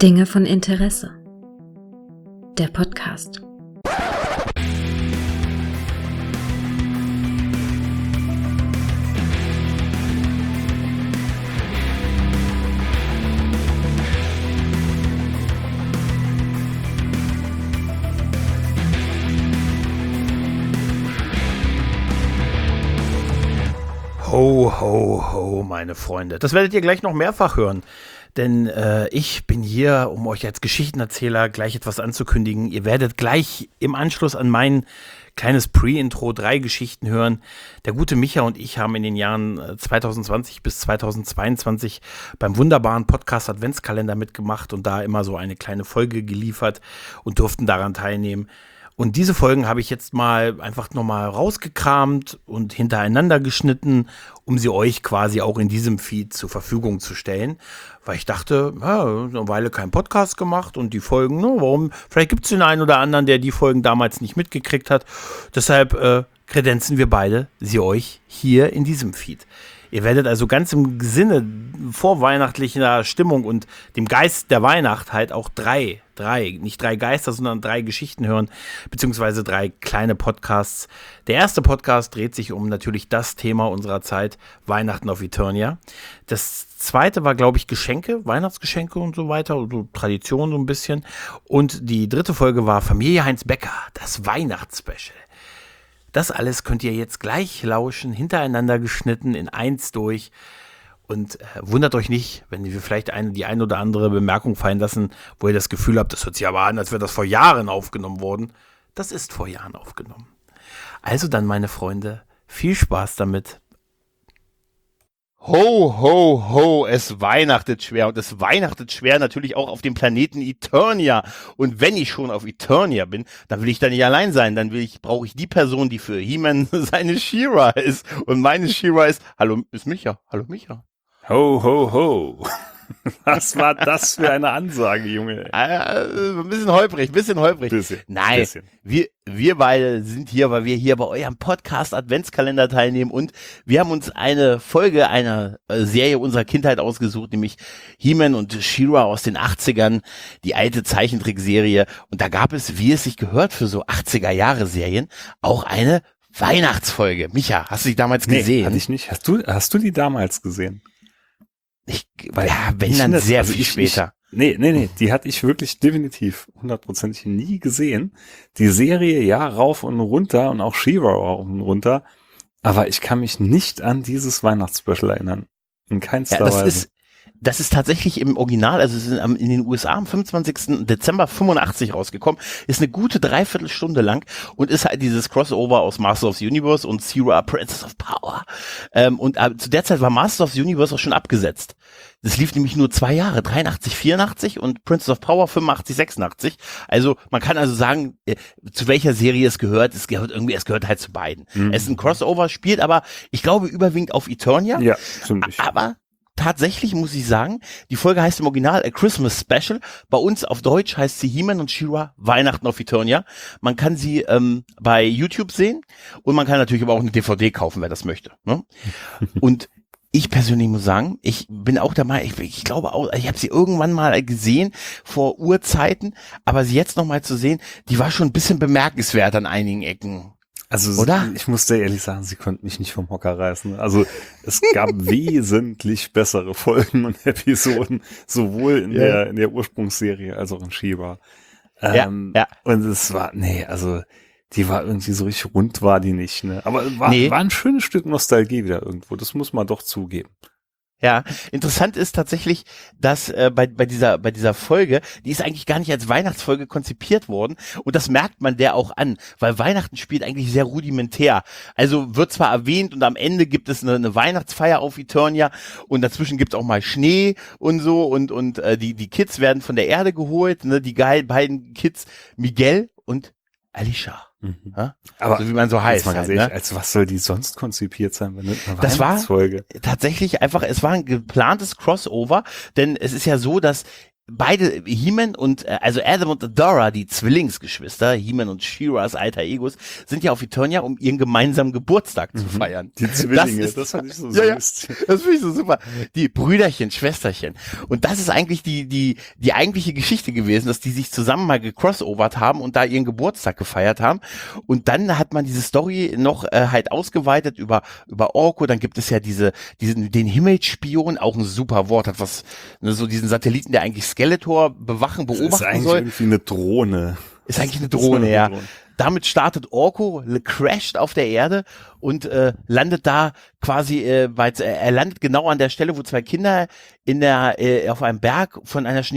Dinge von Interesse. Der Podcast. Ho, ho, ho, meine Freunde. Das werdet ihr gleich noch mehrfach hören, denn ich bin hier, um euch als Geschichtenerzähler gleich etwas anzukündigen. Ihr werdet gleich im Anschluss an mein kleines Pre-Intro 3 Geschichten hören. Der gute Micha und ich haben in den Jahren 2020 bis 2022 beim wunderbaren Podcast Adventskalender mitgemacht und da immer so eine kleine Folge geliefert und durften daran teilnehmen. Und diese Folgen habe ich jetzt mal einfach nochmal rausgekramt und hintereinander geschnitten, um sie euch quasi auch in diesem Feed zur Verfügung zu stellen. Weil ich dachte, ja, eine Weile kein Podcast gemacht und die Folgen, warum? Vielleicht gibt es den einen oder anderen, der die Folgen damals nicht mitgekriegt hat. Deshalb kredenzen wir beide sie euch hier in diesem Feed. Ihr werdet also ganz im Sinne vorweihnachtlicher Stimmung und dem Geist der Weihnacht halt auch nicht drei Geister, sondern 3 Geschichten hören, beziehungsweise 3 kleine Podcasts. Der erste Podcast dreht sich um natürlich das Thema unserer Zeit, Weihnachten auf Eternia. Das zweite war, glaube ich, Geschenke, Weihnachtsgeschenke und so weiter, so Tradition so ein bisschen. Und die dritte Folge war Familie Heinz Becker, das Weihnachtsspecial. Das alles könnt ihr jetzt gleich lauschen, hintereinander geschnitten, in 1 durch. Und wundert euch nicht, wenn wir vielleicht die ein oder andere Bemerkung fallen lassen, wo ihr das Gefühl habt, das hört sich aber an, als wäre das vor Jahren aufgenommen worden. Das ist vor Jahren aufgenommen. Also dann, meine Freunde, viel Spaß damit. Ho, ho, ho, es weihnachtet schwer und es weihnachtet schwer natürlich auch auf dem Planeten Eternia. Und wenn ich schon auf Eternia bin, dann will ich da nicht allein sein, brauche ich die Person, die für He-Man seine She-Ra ist. Und meine She-Ra ist, ist Micha. Hallo Micha. Ho, ho, ho. Was war das für eine Ansage, Junge? Ein bisschen holprig. Nein, bisschen. Wir beide sind hier, weil wir hier bei eurem Podcast Adventskalender teilnehmen und wir haben uns eine Folge einer Serie unserer Kindheit ausgesucht, nämlich He-Man und She-Ra aus den 80ern, die alte Zeichentrickserie. Und da gab es, wie es sich gehört für so 80er-Jahre-Serien, auch eine Weihnachtsfolge. Micha, hast du die damals gesehen? Nee, hatte ich nicht. Hast du die damals gesehen? Wenn dann sehr viel später. Nee, die hatte ich wirklich definitiv 100% nie gesehen. Die Serie, ja, rauf und runter und auch She-Ra rauf und runter, aber ich kann mich nicht an dieses Weihnachtsspecial erinnern. In keinster Weise. Das ist tatsächlich im Original, also es ist in den USA am 25. Dezember 85 rausgekommen, ist eine gute Dreiviertelstunde lang und ist halt dieses Crossover aus Masters of the Universe und She-Ra Princess of Power. Und zu der Zeit war Masters of the Universe auch schon abgesetzt. Das lief nämlich nur 2 Jahre, 83, 84 und Princess of Power 85, 86. Also man kann also sagen, zu welcher Serie es gehört. Es gehört halt zu beiden. Es ist ein Crossover, spielt aber, ich glaube, überwiegend auf Eternia. Ja, ziemlich. Aber tatsächlich muss ich sagen, die Folge heißt im Original A Christmas Special. Bei uns auf Deutsch heißt sie He-Man und She-Ra Weihnachten auf Eternia. Man kann sie bei YouTube sehen und man kann natürlich aber auch eine DVD kaufen, wer das möchte. Ne? Und ich persönlich muss sagen, ich bin auch der Meinung, ich glaube auch, ich habe sie irgendwann mal gesehen vor Urzeiten, aber sie jetzt nochmal zu sehen, die war schon ein bisschen bemerkenswert an einigen Ecken. Also oder? Ich muss dir ehrlich sagen, sie konnten mich nicht vom Hocker reißen. Also es gab wesentlich bessere Folgen und Episoden, sowohl in der Ursprungsserie als auch in She-Ra. Ja. Und es war, die war irgendwie so richtig rund, war die nicht, ne? Aber war ein schönes Stück Nostalgie wieder irgendwo, das muss man doch zugeben. Ja, interessant ist tatsächlich, dass bei dieser Folge, die ist eigentlich gar nicht als Weihnachtsfolge konzipiert worden und das merkt man der auch an, weil Weihnachten spielt eigentlich sehr rudimentär. Also wird zwar erwähnt und am Ende gibt es eine Weihnachtsfeier auf Eternia und dazwischen gibt es auch mal Schnee und so und die Kids werden von der Erde geholt, ne, die beiden Kids Miguel und Alicia. Aber so wie man so heißt. Halt, ne? Als was soll die sonst konzipiert sein, wenn nicht eine das war Weihnachtsfolge? Tatsächlich einfach, es war ein geplantes Crossover, denn es ist ja so, dass beide, He-Man und, also Adam und Adora, die Zwillingsgeschwister, He-Man und She-Ras alter Egos, sind ja auf Eternia, um ihren gemeinsamen Geburtstag zu feiern. Die Zwillinge, das fand ich so ja, süß. das finde ich so super. Die Brüderchen, Schwesterchen. Und das ist eigentlich die eigentliche Geschichte gewesen, dass die sich zusammen mal gecrossovert haben und da ihren Geburtstag gefeiert haben. Und dann hat man diese Story noch halt ausgeweitet über Orko. Dann gibt es ja den Himmelsspion, auch ein super Wort, hat was, ne, so diesen Satelliten, der eigentlich Skeletor bewachen, beobachten Das ist eigentlich soll. irgendwie eine Drohne. Ist eigentlich eine Drohne, ja. Damit startet Orko, crasht auf der Erde und landet da quasi, er landet genau an der Stelle, wo zwei Kinder auf einem Berg von einer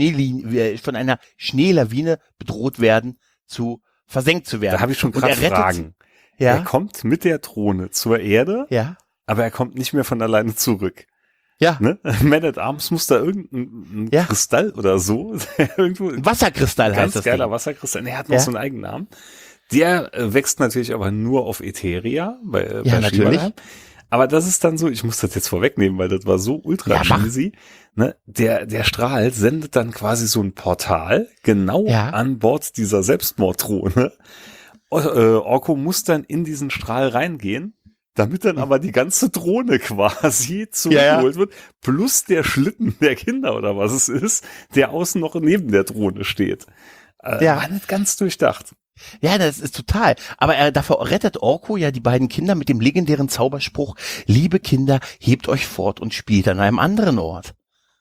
Schneelawine bedroht werden, versenkt zu werden. Da habe ich schon gerade Fragen. Ja? Er kommt mit der Drohne zur Erde, Ja. aber er kommt nicht mehr von alleine zurück. Ja. Ne? Man at Arms muss da irgendein Kristall oder so. Irgendwo Ein Wasserkristall heißt das. Ganz geiler Ding. Wasserkristall. Er hat noch so einen eigenen Namen. Der wächst natürlich aber nur auf Eteria, bei natürlich. She-Ra. Aber das ist dann so, ich muss das jetzt vorwegnehmen, weil das war so ultra cheesy. Ne? Der Strahl sendet dann quasi so ein Portal genau an Bord dieser Selbstmorddrohne. Orko muss dann in diesen Strahl reingehen, damit dann aber die ganze Drohne quasi zurückgeholt wird, plus der Schlitten der Kinder oder was es ist, der außen noch neben der Drohne steht. War nicht ganz durchdacht. Ja, das ist total. Aber dafür rettet Orko ja die beiden Kinder mit dem legendären Zauberspruch: Liebe Kinder, hebt euch fort und spielt an einem anderen Ort.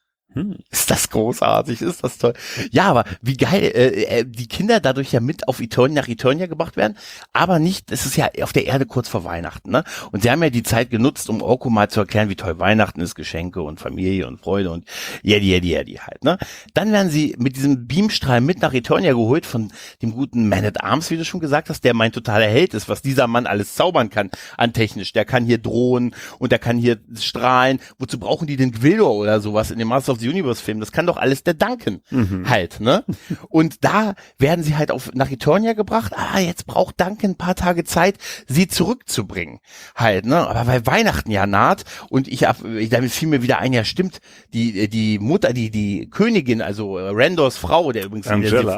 Ist das großartig, ist das toll. Ja, aber wie geil, die Kinder dadurch ja mit auf Eternia, nach Eternia gebracht werden, aber nicht, es ist ja auf der Erde kurz vor Weihnachten, ne? Und sie haben ja die Zeit genutzt, um Orko mal zu erklären, wie toll Weihnachten ist, Geschenke und Familie und Freude und yedi halt, ne? Dann werden sie mit diesem Beamstrahl mit nach Eternia geholt von dem guten Man at Arms, wie du schon gesagt hast, der mein totaler Held ist, was dieser Mann alles zaubern kann an technisch. Der kann hier drohen und der kann hier strahlen. Wozu brauchen die den Gwildor oder sowas in dem Master of the Universe Film? Das kann doch alles der Duncan halt, ne? Und da werden sie halt nach Eternia gebracht. Jetzt braucht Duncan ein paar Tage Zeit, sie zurückzubringen halt, ne? Aber weil Weihnachten ja naht und damit fiel mir wieder ein, ja stimmt, die Mutter, die Königin, also Randors Frau, der übrigens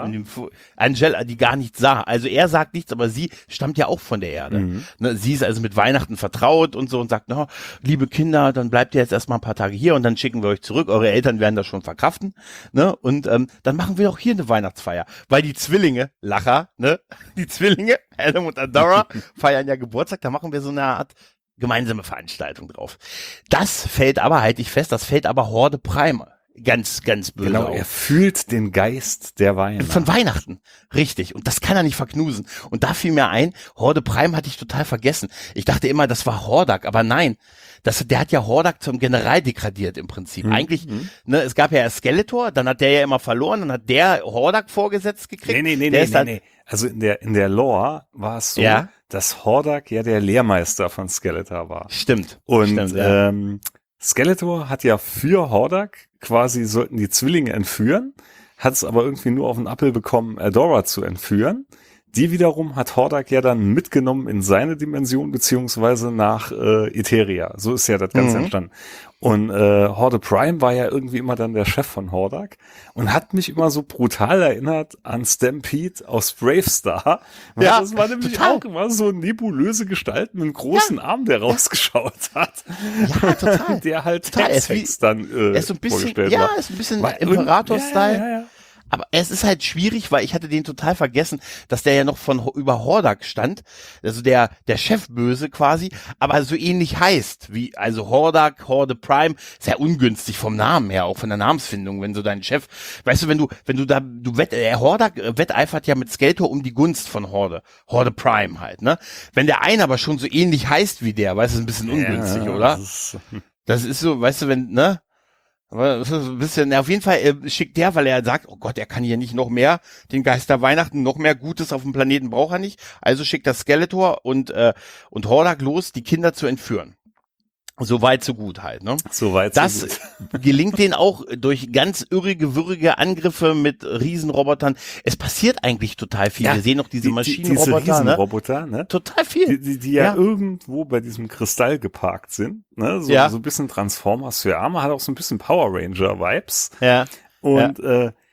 Angela, die gar nichts sah. Also er sagt nichts, aber sie stammt ja auch von der Erde. Ne? Sie ist also mit Weihnachten vertraut und so und sagt, no, liebe Kinder, dann bleibt ihr jetzt erstmal ein paar Tage hier und dann schicken wir euch zurück. Eure Eltern werden das schon verkraften, ne? Und dann machen wir auch hier eine Weihnachtsfeier, weil die Zwillinge, Lacher, ne? Die Zwillinge, Adam und Adora, feiern ja Geburtstag, da machen wir so eine Art gemeinsame Veranstaltung drauf. Das fällt aber, halte ich fest, Horde Prime ganz, ganz böse Genau, auf. er fühlt den Geist der Weihnachten. Von Weihnachten, richtig. Und das kann er nicht verknusen. Und da fiel mir ein, Horde Prime hatte ich total vergessen. Ich dachte immer, das war Hordak, aber nein. Der hat ja Hordak zum General degradiert im Prinzip. Eigentlich, ne, es gab ja Skeletor, dann hat der ja immer verloren, dann hat der Hordak vorgesetzt gekriegt. Nee. Also in der Lore war es so, dass Hordak ja der Lehrmeister von Skeletor war. Stimmt. Und Skeletor hat ja für Hordak quasi, sollten die Zwillinge entführen, hat es aber irgendwie nur auf den Appel bekommen, Adora zu entführen. Die wiederum hat Hordak ja dann mitgenommen in seine Dimension, beziehungsweise nach Eteria. So ist ja das Ganze entstanden. Und Horde Prime war ja irgendwie immer dann der Chef von Hordak und hat mich immer so brutal erinnert an Stampede aus Bravestar. Ja, das war nämlich total. Auch immer so nebulöse Gestalt mit einem großen Arm, der rausgeschaut hat. Ja, total. Der halt Hex dann ist so ein bisschen, ist ein bisschen Imperator-Style. Ja. Aber es ist halt schwierig, weil ich hatte den total vergessen, dass der ja noch über Hordak stand, also der Chefböse quasi, aber so ähnlich heißt wie, also Hordak, Horde Prime, ist ja ungünstig vom Namen her, auch von der Namensfindung, wenn so dein Chef, weißt du, Hordak wetteifert ja mit Skeletor um die Gunst von Horde Prime halt, ne? Wenn der eine aber schon so ähnlich heißt wie der, weißt du, ist ein bisschen ungünstig, oder? Das ist so, weißt du, wenn, ne? Aber das ist ein bisschen, auf jeden Fall schickt der, weil er sagt, oh Gott, er kann hier nicht noch mehr, den Geist der Weihnachten, noch mehr Gutes auf dem Planeten braucht er nicht. Also schickt das Skeletor und Hordak los, die Kinder zu entführen. So weit, so gut halt, ne? So weit, so gut. Das gelingt denen auch durch ganz würrige Angriffe mit Riesenrobotern. Es passiert eigentlich total viel. Wir sehen noch diese Maschinenroboter, diese Riesenroboter, ne? Total viel. Die ja irgendwo bei diesem Kristall geparkt sind, ne? So ein bisschen Transformers für Arme, hat auch so ein bisschen Power Ranger Vibes. Ja. Und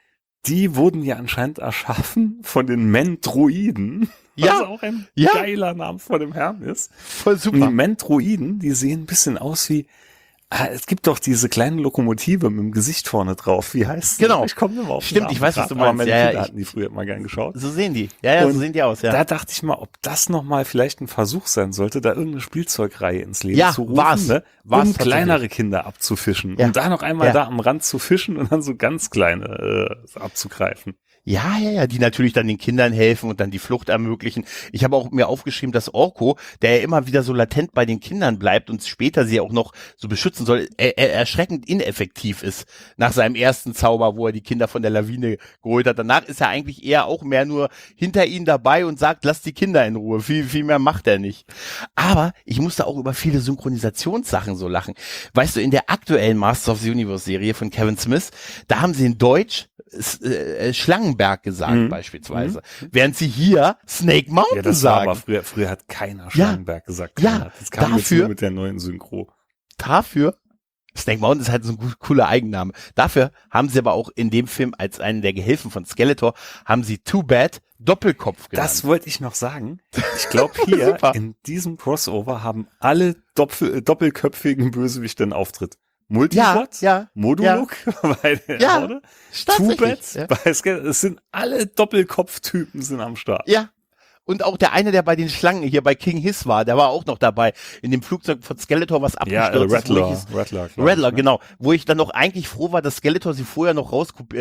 die wurden ja anscheinend erschaffen von den Mendroiden. Ja. Was auch ein geiler Name von dem Herrn ist. Voll super. Und die Mendroiden, die sehen ein bisschen aus wie, es gibt doch diese kleine Lokomotive mit dem Gesicht vorne drauf. Wie heißt die? Genau. Ich komme immer auf den Stimmt, Namen ich weiß, was grad, du meinst. aber meine Ja, Kinder hatten die früher immer gern geschaut. So sehen die. Ja, Und so sehen die aus, ja. Da dachte ich mal, ob das nochmal vielleicht ein Versuch sein sollte, da irgendeine Spielzeugreihe ins Leben Ja, zu rufen, war's. ne? War's Um tatsächlich. kleinere Kinder abzufischen. Ja. Um da noch einmal Ja. da am Rand zu fischen und dann so ganz kleine abzugreifen. Ja, die natürlich dann den Kindern helfen und dann die Flucht ermöglichen. Ich habe auch mir aufgeschrieben, dass Orko, der ja immer wieder so latent bei den Kindern bleibt und später sie auch noch so beschützen soll, er erschreckend ineffektiv ist nach seinem ersten Zauber, wo er die Kinder von der Lawine geholt hat. Danach ist er eigentlich eher auch mehr nur hinter ihnen dabei und sagt, lass die Kinder in Ruhe. Viel mehr macht er nicht. Aber ich musste auch über viele Synchronisationssachen so lachen. Weißt du, in der aktuellen Masters of the Universe Serie von Kevin Smith, da haben sie in Deutsch Schlangenberg gesagt beispielsweise, während sie hier Snake Mountain Ja, das war sagen. aber früher hat keiner Schlangenberg gesagt. Ja, Keiner. Das kam jetzt dafür- nur mit der neuen Synchro. Dafür, Snake Mountain ist halt so ein cooler Eigenname. Dafür haben sie aber auch in dem Film als einen der Gehilfen von Skeletor, haben sie Too Bad Doppelkopf genannt. Das wollte ich noch sagen. Ich glaube hier Super. in diesem Crossover haben alle doppelköpfigen Bösewichte einen Auftritt. Multiplot, ja, Moduluk bei der Ja. Horde, tatsächlich, Two-Bats ja. bei Skeletor. Es sind alle Doppelkopftypen sind am Start. Ja. Und auch der eine, der bei den Schlangen hier bei King Hiss war, der war auch noch dabei in dem Flugzeug von Skeletor, was Ja, abgestürzt ist. wo ich es- Rattler. glaub Rattler, ich, ne? genau. Wo ich dann noch eigentlich froh war, dass Skeletor sie vorher noch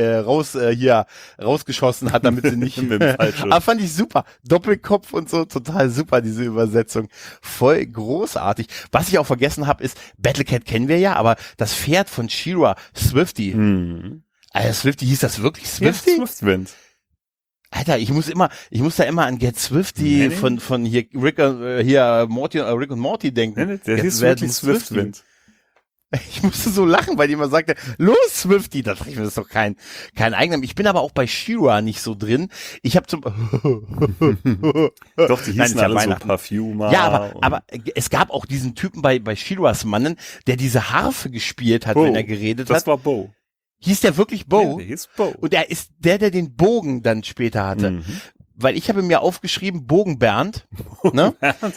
rausgeschossen hat, damit sie nicht. Mit dem Fallschirm. Aber fand ich super. Doppelkopf und so, total super, diese Übersetzung. Voll großartig. Was ich auch vergessen habe, ist, Battlecat kennen wir ja, aber das Pferd von She-Ra, Swifty. Mhm. Alter, Swifty, hieß das wirklich Ja, Swifty? Swiftwind. Alter, ich muss da immer an Get Swifty Nee. von hier Rick und Morty denken. Nee, nee, der Get hieß Werden wirklich Swiftwind. Ich musste so lachen, weil die immer sagte, los Swifty, da dachte ich mir, das ist doch kein Eigenname. Ich bin aber auch bei She-Ra nicht so drin. Ich habe zum Doch, die Nein, hießen ist ja alle so Weihnachten. Parfumer. Ja, und- aber es gab auch diesen Typen bei She-Ras Mannen, der diese Harfe gespielt hat, Bo. wenn er geredet Das hat. war Bo. Hieß der wirklich Bo? Ja, der hieß Bo. Und er ist der den Bogen dann später hatte. Mhm. Weil ich habe mir aufgeschrieben, Bogen Bernd. Ne?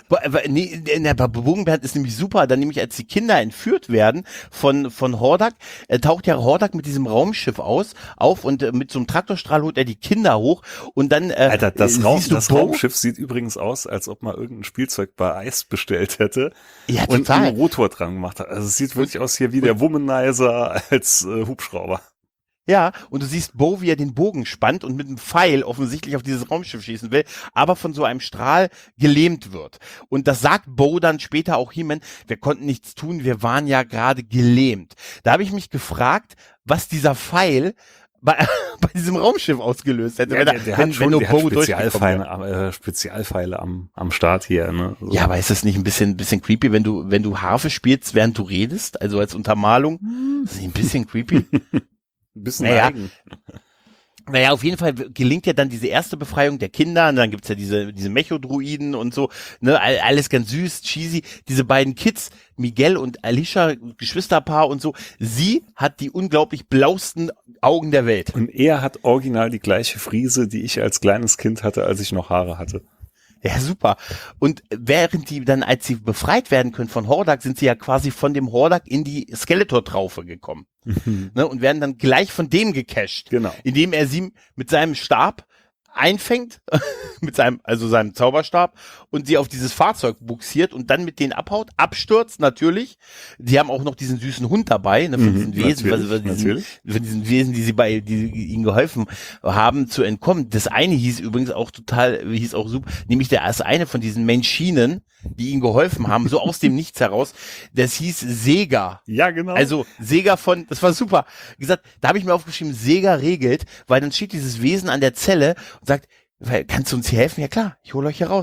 Bei Bogen Bernd ist nämlich super, dann nämlich als die Kinder entführt werden von Hordak, taucht ja Hordak mit diesem Raumschiff auf und mit so einem Traktorstrahl holt er die Kinder hoch und dann Alter, das siehst du Bo? Raumschiff sieht übrigens aus, als ob man irgendein Spielzeug bei Eis bestellt hätte Ja, und total. einen Rotor dran gemacht hat. Also es sieht wirklich aus hier wie der Womanizer als Hubschrauber. Ja, und du siehst Bo, wie er den Bogen spannt und mit einem Pfeil offensichtlich auf dieses Raumschiff schießen will, aber von so einem Strahl gelähmt wird. Und das sagt Bo dann später auch He-Man, wir konnten nichts tun, wir waren ja gerade gelähmt. Da habe ich mich gefragt, was dieser Pfeil bei diesem Raumschiff ausgelöst hätte. Ja, der hat schon nur der hat Bo durchgekommen wäre. Spezialpfeile am Start hier. Ne? So. Ja, aber ist das nicht ein bisschen creepy, wenn du Harfe spielst, während du redest, also als Untermalung? Das ist nicht ein bisschen creepy? Ein bisschen Naja. eigen. Naja, auf jeden Fall gelingt ja dann diese erste Befreiung der Kinder und dann gibt's ja diese Mechodruiden und so, ne, alles ganz süß, cheesy. Diese beiden Kids, Miguel und Alicia, Geschwisterpaar und so, sie hat die unglaublich blausten Augen der Welt. Und er hat original die gleiche Frise, die ich als kleines Kind hatte, als ich noch Haare hatte. Ja, super. Und während die dann, als sie befreit werden können von Hordak, sind sie ja quasi von dem Hordak in die Skeletor-Traufe gekommen. Ne, und werden dann gleich von dem gecasht. Genau. Indem er sie mit seinem Stab einfängt, mit seinem Zauberstab und sie auf dieses Fahrzeug buxiert und dann mit denen abhaut, abstürzt natürlich. Die haben auch noch diesen süßen Hund dabei, ne, von diesen Wesen, natürlich. von diesen Wesen, die ihnen geholfen haben zu entkommen. Das eine hieß übrigens auch hieß auch super, nämlich das eine von diesen Menschinen, die ihnen geholfen haben, so aus dem Nichts heraus, das hieß Sega. Ja, genau. Also Sega das war super. Wie gesagt, da habe ich mir aufgeschrieben, Sega regelt, weil dann steht dieses Wesen an der Zelle und sagt, kannst du uns hier helfen? Ja klar, ich hole euch hier raus.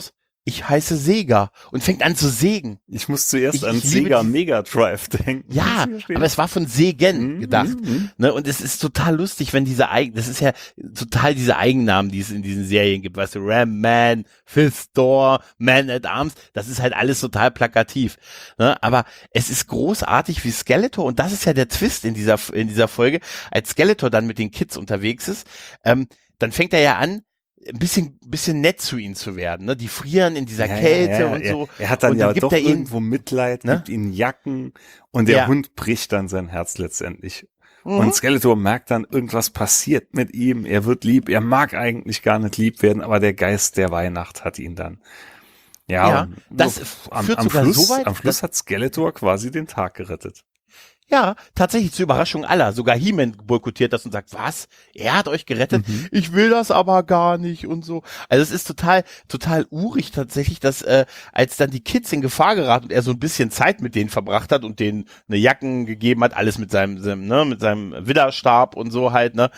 ich heiße Sega und fängt an zu sägen. Ich muss zuerst an Sega Mega Drive denken. Ja, aber es war von Segen gedacht. Ne? Und es ist total lustig, wenn das ist ja total diese Eigennamen, die es in diesen Serien gibt. Weißt du, Ram Man, Fifth Door, Man at Arms, das ist halt alles total plakativ. Ne? Aber es ist großartig, wie Skeletor, und das ist ja der Twist in dieser Folge, als Skeletor dann mit den Kids unterwegs ist, dann fängt er ja an, ein bisschen nett zu ihnen zu werden, ne? Die frieren in dieser Kälte und so. Er hat dann und ja gibt doch er ihnen irgendwo Mitleid, gibt ihnen Jacken und der Hund bricht dann sein Herz letztendlich. Und Skeletor merkt dann, irgendwas passiert mit ihm, er wird lieb, er mag eigentlich gar nicht lieb werden, aber der Geist der Weihnacht hat ihn dann. Ja, das führt sogar so weit. Am Schluss hat Skeletor quasi den Tag gerettet. Ja, tatsächlich zur Überraschung aller. Sogar He-Man boykottiert das und sagt, was? Er hat euch gerettet? Ich will das aber gar nicht und so. Also es ist total urig tatsächlich, dass als dann die Kids in Gefahr geraten und er so ein bisschen Zeit mit denen verbracht hat und denen eine Jacken gegeben hat, alles mit seinem Widderstab und so halt, ne?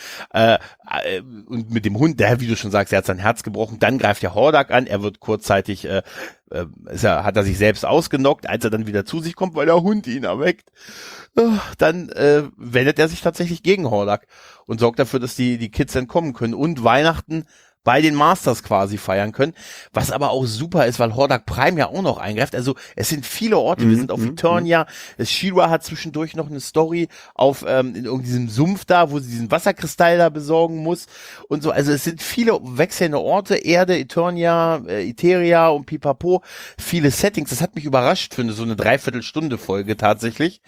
Und mit dem Hund, der, wie du schon sagst, er hat sein Herz gebrochen. Dann greift der Hordak an, er wird kurzzeitig hat er sich selbst ausgenockt, als er dann wieder zu sich kommt, weil der Hund ihn erweckt. Dann wendet er sich tatsächlich gegen Hordak und sorgt dafür, dass die Kids entkommen können und Weihnachten bei den Masters quasi feiern können, was aber auch super ist, weil Hordak Prime ja auch noch eingreift. Also es sind viele Orte, wir sind auf Eternia, She-Ra hat zwischendurch noch eine Story auf in irgendeinem Sumpf da, wo sie diesen Wasserkristall da besorgen muss und so. Also es sind viele wechselnde Orte, Erde, Eternia, Eteria und Pipapo, viele Settings. Das hat mich überrascht für so eine Dreiviertelstunde Folge tatsächlich.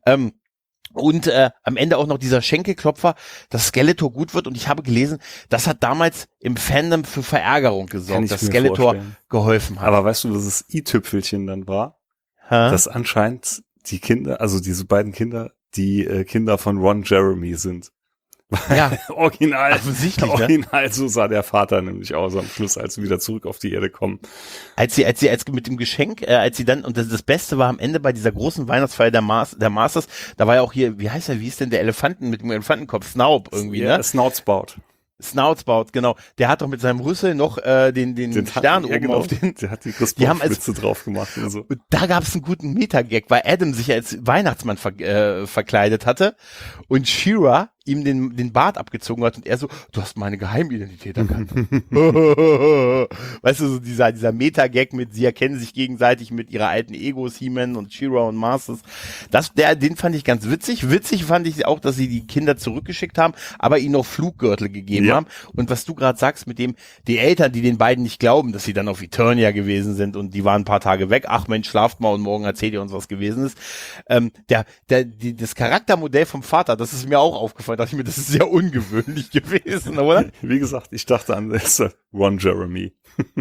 Und am Ende auch noch dieser Schenkelklopfer, dass Skeletor gut wird. Und ich habe gelesen, das hat damals im Fandom für Verärgerung gesorgt, dass Skeletor geholfen hat. Aber weißt du, was das i-Tüpfelchen dann war? Dass anscheinend die Kinder, also diese beiden Kinder, die Kinder von Ron Jeremy sind. Ja, original, ne? So sah der Vater nämlich aus am Schluss, als sie wieder zurück auf die Erde kommen. Als mit dem Geschenk, als sie dann, und das Beste war am Ende bei dieser großen Weihnachtsfeier der Masters, da war ja auch hier, wie ist denn der Elefanten mit dem Elefantenkopf, Snaub irgendwie, ne? Snoutspout, genau. Der hat doch mit seinem Rüssel noch den Stern oben auf den. Der hat die Christbaumspitze drauf gemacht und so. Und da gab es einen guten Metagag, weil Adam sich als Weihnachtsmann verkleidet hatte und She-Ra ihm den Bart abgezogen hat und er so, du hast meine Geheimidentität erkannt. Weißt du, so dieser Meta-Gag mit, sie erkennen sich gegenseitig mit ihrer alten Egos, He-Man und She-Ra und Masters. Den fand ich ganz witzig. Witzig fand ich auch, dass sie die Kinder zurückgeschickt haben, aber ihnen noch Fluggürtel gegeben haben. Und was du gerade sagst mit dem, die Eltern, die den beiden nicht glauben, dass sie dann auf Eternia gewesen sind und die waren ein paar Tage weg. Ach Mensch, schlaft mal und morgen erzählt ihr uns, was gewesen ist. Das Charaktermodell vom Vater, das ist mir auch aufgefallen. Dachte ich mir, das ist sehr ungewöhnlich gewesen, oder? Wie gesagt, ich dachte an Ron Jeremy.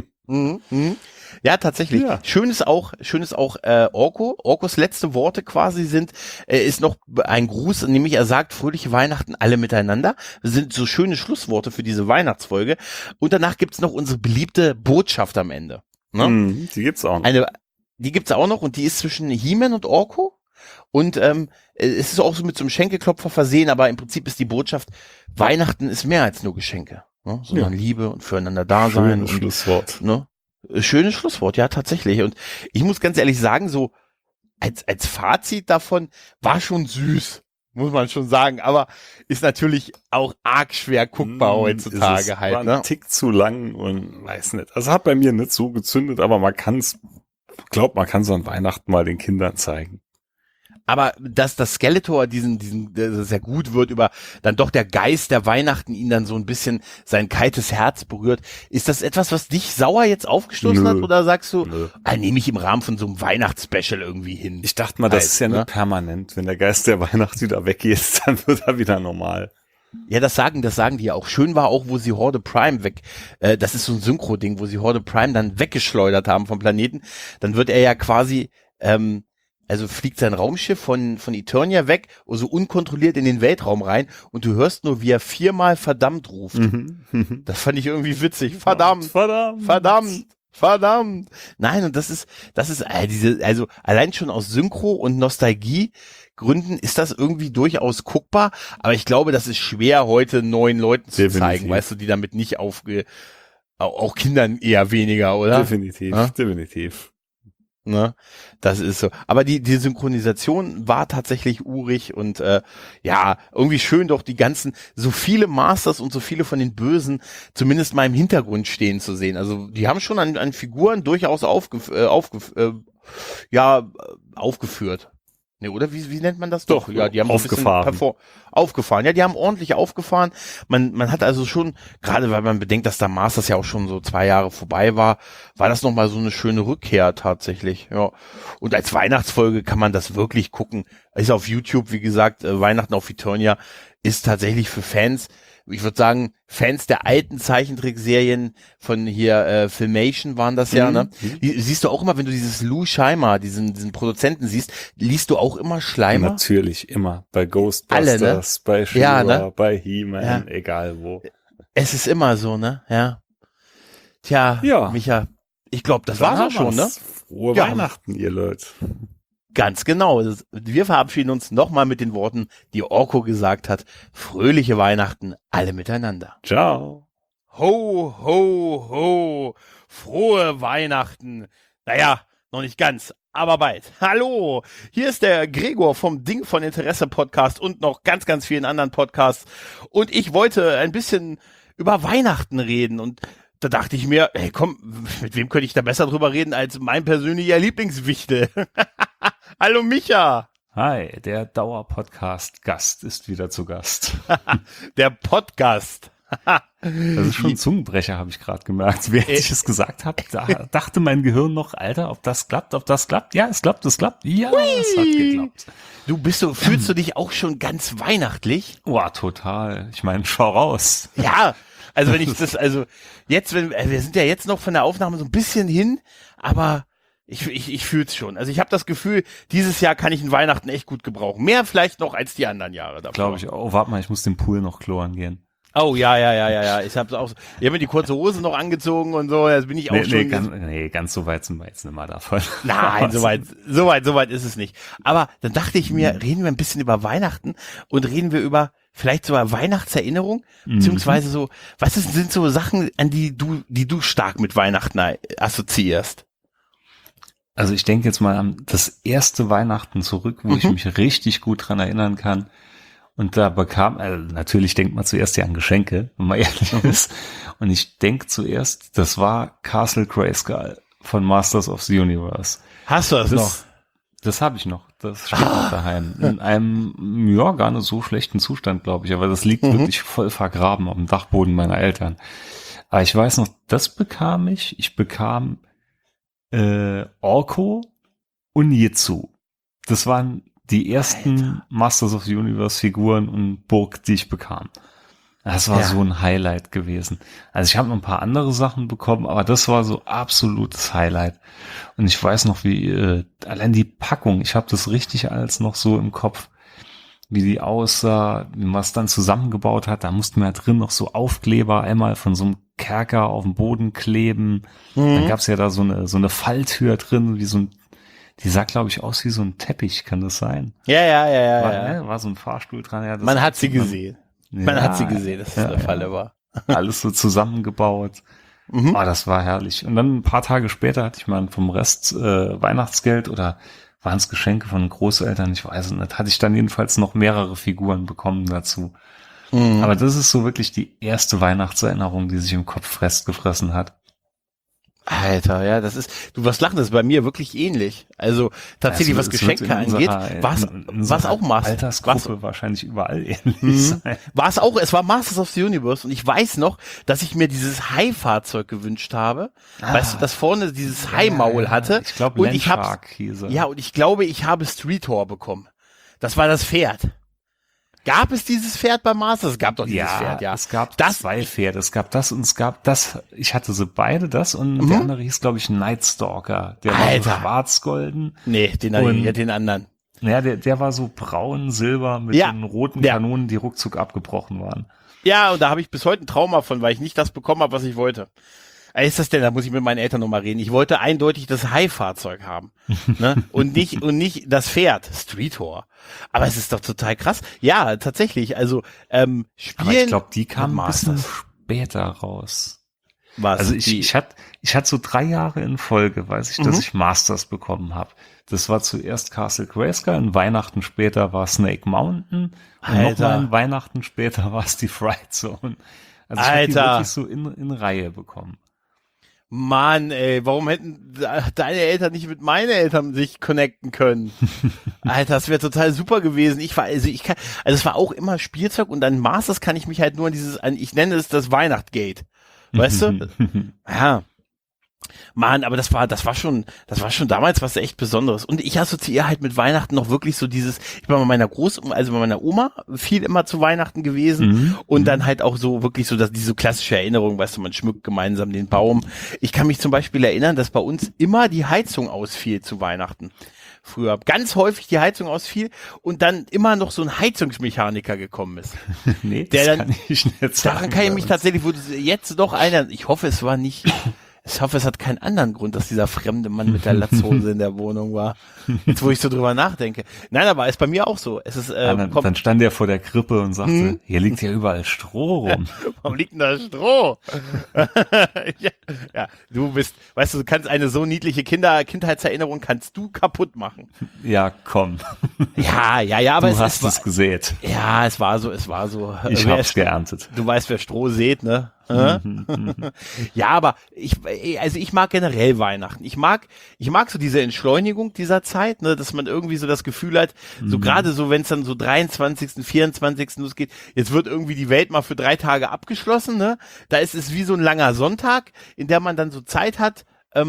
Ja, tatsächlich. Ja. Schön ist auch Orko. Orkos letzte Worte quasi ist noch ein Gruß, nämlich er sagt, fröhliche Weihnachten alle miteinander. Das sind so schöne Schlussworte für diese Weihnachtsfolge. Und danach gibt's noch unsere beliebte Botschaft am Ende. Ne? Die gibt's auch noch. Die gibt's auch noch und die ist zwischen He-Man und Orko. Und es ist auch so mit so einem Schenkelklopfer versehen, aber im Prinzip ist die Botschaft, Weihnachten ist mehr als nur Geschenke, ne? Sondern Liebe und füreinander da sein. Schönes Schlusswort. Ne? Schönes Schlusswort, ja, tatsächlich. Und ich muss ganz ehrlich sagen, so als Fazit davon war schon süß, muss man schon sagen, aber ist natürlich auch arg schwer guckbar heutzutage halt. War ein Tick zu lang und weiß nicht. Also hat bei mir nicht so gezündet, aber man kann so an Weihnachten mal den Kindern zeigen. Aber dass das Skeletor dass er gut wird über dann doch der Geist der Weihnachten ihn dann so ein bisschen sein kaltes Herz berührt, ist das etwas, was dich sauer jetzt aufgestoßen hat oder sagst du, nehme ich im Rahmen von so einem Weihnachtsspecial irgendwie hin? Ich dachte mal, das ist ja nicht permanent. Wenn der Geist der Weihnacht wieder weggeht, dann wird er wieder normal. Ja, das sagen die ja auch. Schön war auch, wo sie Horde Prime das ist so ein Synchro-Ding, wo sie Horde Prime dann weggeschleudert haben vom Planeten. Dann wird er ja quasi, also fliegt sein Raumschiff von Eternia weg, also unkontrolliert in den Weltraum rein und du hörst nur, wie er 4-mal verdammt ruft. Das fand ich irgendwie witzig. Verdammt. Nein, und das ist also allein schon aus Synchro und Nostalgie-Gründen ist das irgendwie durchaus guckbar, aber ich glaube, das ist schwer heute neuen Leuten zu zeigen, weißt du, die damit nicht Auch Kindern eher weniger, oder? Definitiv, Ja? definitiv. Ne? Das ist so. Aber die Synchronisation war tatsächlich urig und ja, irgendwie schön doch die ganzen, so viele Masters und so viele von den Bösen zumindest mal im Hintergrund stehen zu sehen. Also die haben schon an Figuren durchaus aufgeführt. Ne, oder wie nennt man das doch? Ja, die haben aufgefahren. Aufgefahren. Ja, die haben ordentlich aufgefahren. Man hat also schon, gerade weil man bedenkt, dass da Masters ja auch schon so 2 Jahre vorbei war das nochmal so eine schöne Rückkehr tatsächlich. Ja. Und als Weihnachtsfolge kann man das wirklich gucken. Ist auf YouTube, wie gesagt, Weihnachten auf Eternia ist tatsächlich für Fans, ich würde sagen, Fans der alten Zeichentrickserien von hier Filmation waren das ja, ne? Siehst du auch immer, wenn du dieses Lou Scheimer, diesen Produzenten siehst, liest du auch immer Schleimer? Natürlich, immer. Bei Ghostbusters, Alle, ne? bei She-Ra, ne? bei He-Man, egal wo. Es ist immer so, ne? Ja. Tja, Ja. Micha, ich glaube, das war's auch schon, ne? Frohe Ja. Weihnachten, ihr Leute. Ganz genau. Wir verabschieden uns nochmal mit den Worten, die Orko gesagt hat. Fröhliche Weihnachten, alle miteinander. Ciao. Ho, ho, ho. Frohe Weihnachten. Naja, noch nicht ganz, aber bald. Hallo, hier ist der Gregor vom Ding von Interesse Podcast und noch ganz, ganz vielen anderen Podcasts. Und ich wollte ein bisschen über Weihnachten reden und da dachte ich mir, hey komm, mit wem könnte ich da besser drüber reden als mein persönlicher Lieblingswichtel? Hallo Micha. Hi, der Dauer-Podcast-Gast ist wieder zu Gast. Der Podcast. Das ist schon ein Zungenbrecher, habe ich gerade gemerkt. Während ich es gesagt habe, da dachte mein Gehirn noch, Alter, ob das klappt. Ja, es klappt. Ja, es hat geklappt. Fühlst du dich auch schon ganz weihnachtlich? Boah, total. Ich meine, schau raus. Ja, also wir sind ja jetzt noch von der Aufnahme so ein bisschen hin, aber ich fühl's schon. Also ich habe das Gefühl, dieses Jahr kann ich einen Weihnachten echt gut gebrauchen. Mehr vielleicht noch als die anderen Jahre davor. Glaube ich. Oh, warte mal, ich muss den Pool noch kloren gehen. Oh, ja. Ich habe mir die kurze Hose noch angezogen und so. Jetzt bin ich auch schon. Ganz so weit sind wir jetzt nicht mal davon. Nein, so weit ist es nicht. Aber dann dachte ich mir, reden wir ein bisschen über Weihnachten und reden wir über vielleicht sogar Weihnachtserinnerung, beziehungsweise so, sind so Sachen, an die du stark mit Weihnachten assoziierst? Also ich denke jetzt mal an das erste Weihnachten zurück, wo ich mich richtig gut dran erinnern kann. Und da natürlich denkt man zuerst ja an Geschenke, wenn man ehrlich ist. Und ich denke zuerst, das war Castle Grayskull von Masters of the Universe. Hast du das noch? Das habe ich noch. Das steht noch daheim. In einem, ja, gar nicht so schlechten Zustand, glaube ich. Aber das liegt wirklich voll vergraben auf dem Dachboden meiner Eltern. Aber ich weiß noch, das bekam ich. Ich bekam Orko und Jitsu. Das waren die ersten Masters of the Universe Figuren und Burg, die ich bekam. Das war so ein Highlight gewesen. Also ich habe noch ein paar andere Sachen bekommen, aber das war so absolutes Highlight. Und ich weiß noch, wie allein die Packung, ich habe das richtig alles noch so im Kopf, wie die aussah, wie man es dann zusammengebaut hat. Da mussten wir ja drin noch so Aufkleber einmal von so einem Kerker auf dem Boden kleben. Dann gab's ja da so eine Falltür drin, wie so ein, die sah, glaube ich, aus wie so ein Teppich, kann das sein? Ja. War so ein Fahrstuhl dran. Ja, Man hat sie gesehen. Man hat sie gesehen, dass das der Fall war. Alles so zusammengebaut. Oh, das war herrlich. Und dann ein paar Tage später hatte ich mal vom Rest Weihnachtsgeld oder waren es Geschenke von Großeltern, ich weiß es nicht, hatte ich dann jedenfalls noch mehrere Figuren bekommen dazu. Aber das ist so wirklich die erste Weihnachtserinnerung, die sich im Kopf festgefressen hat. Alter, ja, du wirst lachen, das ist bei mir wirklich ähnlich. Also tatsächlich, was Geschenke angeht, war es auch Masters. Altersgruppe wahrscheinlich überall ähnlich sein. Es war Masters of the Universe und ich weiß noch, dass ich mir dieses Hai-Fahrzeug gewünscht habe. Weißt du, das vorne dieses Hai-Maul hatte. Ich glaube, Landshark hieß er. Ja, und ich glaube, ich habe Streetor bekommen. Das war das Pferd. Gab es dieses Pferd bei Masters? Es gab doch dieses Pferd, ja. Es gab zwei Pferde. Es gab das und es gab das. Ich hatte so beide, das und der andere hieß, glaube ich, Nightstalker. Der war so schwarz-golden. Nee, den anderen. Ja, der war so braun, silber mit den roten Kanonen, die ruckzuck abgebrochen waren. Ja, und da habe ich bis heute ein Trauma von, weil ich nicht das bekommen habe, was ich wollte. Ist das denn, da muss ich mit meinen Eltern nochmal reden. Ich wollte eindeutig das Hai-Fahrzeug haben. Ne? Und nicht das Pferd, Streetor. Aber es ist doch total krass. Ja, tatsächlich, also Spielen. Aber ich glaube, die kamen ein bisschen später raus. Was? Also ich hatte so 3 Jahre in Folge, weiß ich, dass ich Masters bekommen habe. Das war zuerst Castle Grayskull, und Weihnachten später war Snake Mountain und nochmal ein Weihnachten später war es die Fright Zone. Also ich habe die wirklich so in Reihe bekommen. Mann, ey, warum hätten deine Eltern nicht mit meinen Eltern sich connecten können? Alter, das wäre total super gewesen. Es war auch immer Spielzeug, und an Masters kann ich mich halt nur ich nenne es das Weihnachtsgate. Weißt du? Ja. Mann, aber das war schon damals was echt Besonderes. Und ich assoziiere halt mit Weihnachten noch wirklich so dieses, ich bin bei meiner bei meiner Oma viel immer zu Weihnachten gewesen, und dann halt auch so wirklich so, dass diese klassische Erinnerung, weißt du, man schmückt gemeinsam den Baum. Ich kann mich zum Beispiel erinnern, dass bei uns immer die Heizung ausfiel zu Weihnachten. Früher ganz häufig die Heizung ausfiel und dann immer noch so ein Heizungsmechaniker gekommen ist. Nee, der das dann, kann ich nicht sagen. Daran kann ich mich tatsächlich, wo jetzt doch erinnern. Ich hoffe, es hat keinen anderen Grund, dass dieser fremde Mann mit der Latzhose in der Wohnung war. Jetzt, wo ich so drüber nachdenke. Nein, aber ist bei mir auch so. Es ist, dann stand er vor der Krippe und sagte, hier liegt ja überall Stroh rum. Warum liegt denn da Stroh? ja, du weißt du, kannst eine so niedliche Kindheitserinnerung kannst du kaputt machen. Ja, komm. Ja, aber du hast es gesät. Ja, es war so. Ich hab's geerntet. Du weißt, wer Stroh sät, ne? Ja, aber ich mag generell Weihnachten. Ich mag so diese Entschleunigung dieser Zeit, ne, dass man irgendwie so das Gefühl hat, so gerade so, wenn es dann so 23., 24. losgeht, jetzt wird irgendwie die Welt mal für 3 Tage abgeschlossen, ne? Da ist es wie so ein langer Sonntag, in der man dann so Zeit hat,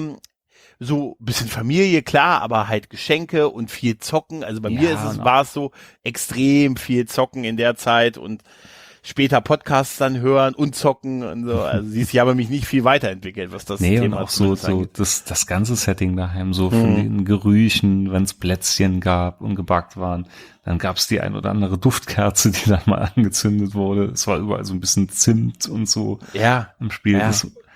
so ein bisschen Familie, klar, aber halt Geschenke und viel zocken. Also bei mir war es so extrem viel zocken in der Zeit und später Podcasts dann hören und zocken und so. Also siehst, ich habe mich nicht viel weiterentwickelt, was das Thema und auch so das ganze Setting daheim, so von den Gerüchen, wenn es Plätzchen gab und gebackt waren. Dann gab es die ein oder andere Duftkerze, die dann mal angezündet wurde. Es war überall so ein bisschen Zimt und so im Spiel. Ja.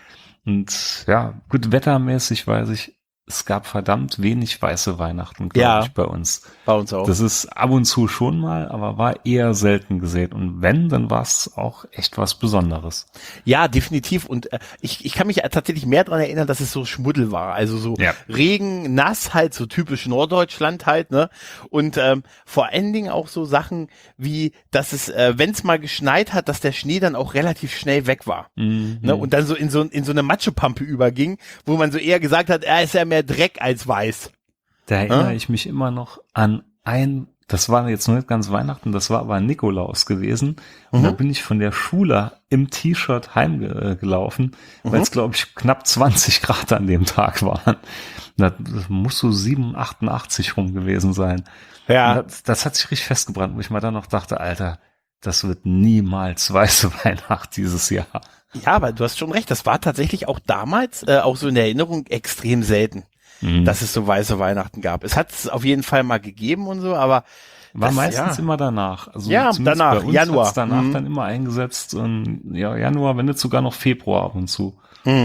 Und ja, gut, wettermäßig weiß ich, es gab verdammt wenig weiße Weihnachten, glaube ich, bei uns. Bei uns auch. Das ist ab und zu schon mal, aber war eher selten gesehen. Und wenn, dann war es auch echt was Besonderes. Ja, definitiv. Und ich kann mich tatsächlich mehr daran erinnern, dass es so Schmuddel war. Also so Regen, nass halt, so typisch Norddeutschland halt, ne? Und vor allen Dingen auch so Sachen wie, dass es, wenn es mal geschneit hat, dass der Schnee dann auch relativ schnell weg war. Ne? Und dann so in so eine Matschepampe überging, wo man so eher gesagt hat, er ist ja mehr Dreck als weiß. Da erinnere ich mich immer noch an das war jetzt noch nicht ganz Weihnachten, das war aber Nikolaus gewesen. Und da bin ich von der Schule im T-Shirt heimgelaufen, weil es, glaube ich, knapp 20 Grad an dem Tag waren. Das muss so 88 rum gewesen sein. Ja. Das hat sich richtig festgebrannt, wo ich mal dann noch dachte, Alter, das wird niemals weiße Weihnacht dieses Jahr. Ja, aber du hast schon recht, das war tatsächlich auch damals, auch so in der Erinnerung, extrem selten, dass es so weiße Weihnachten gab. Es hat es auf jeden Fall mal gegeben und so, aber war meistens immer danach. Also danach, bei uns Januar. Hat's danach dann immer eingesetzt und Januar, wenn nicht sogar noch Februar ab und zu.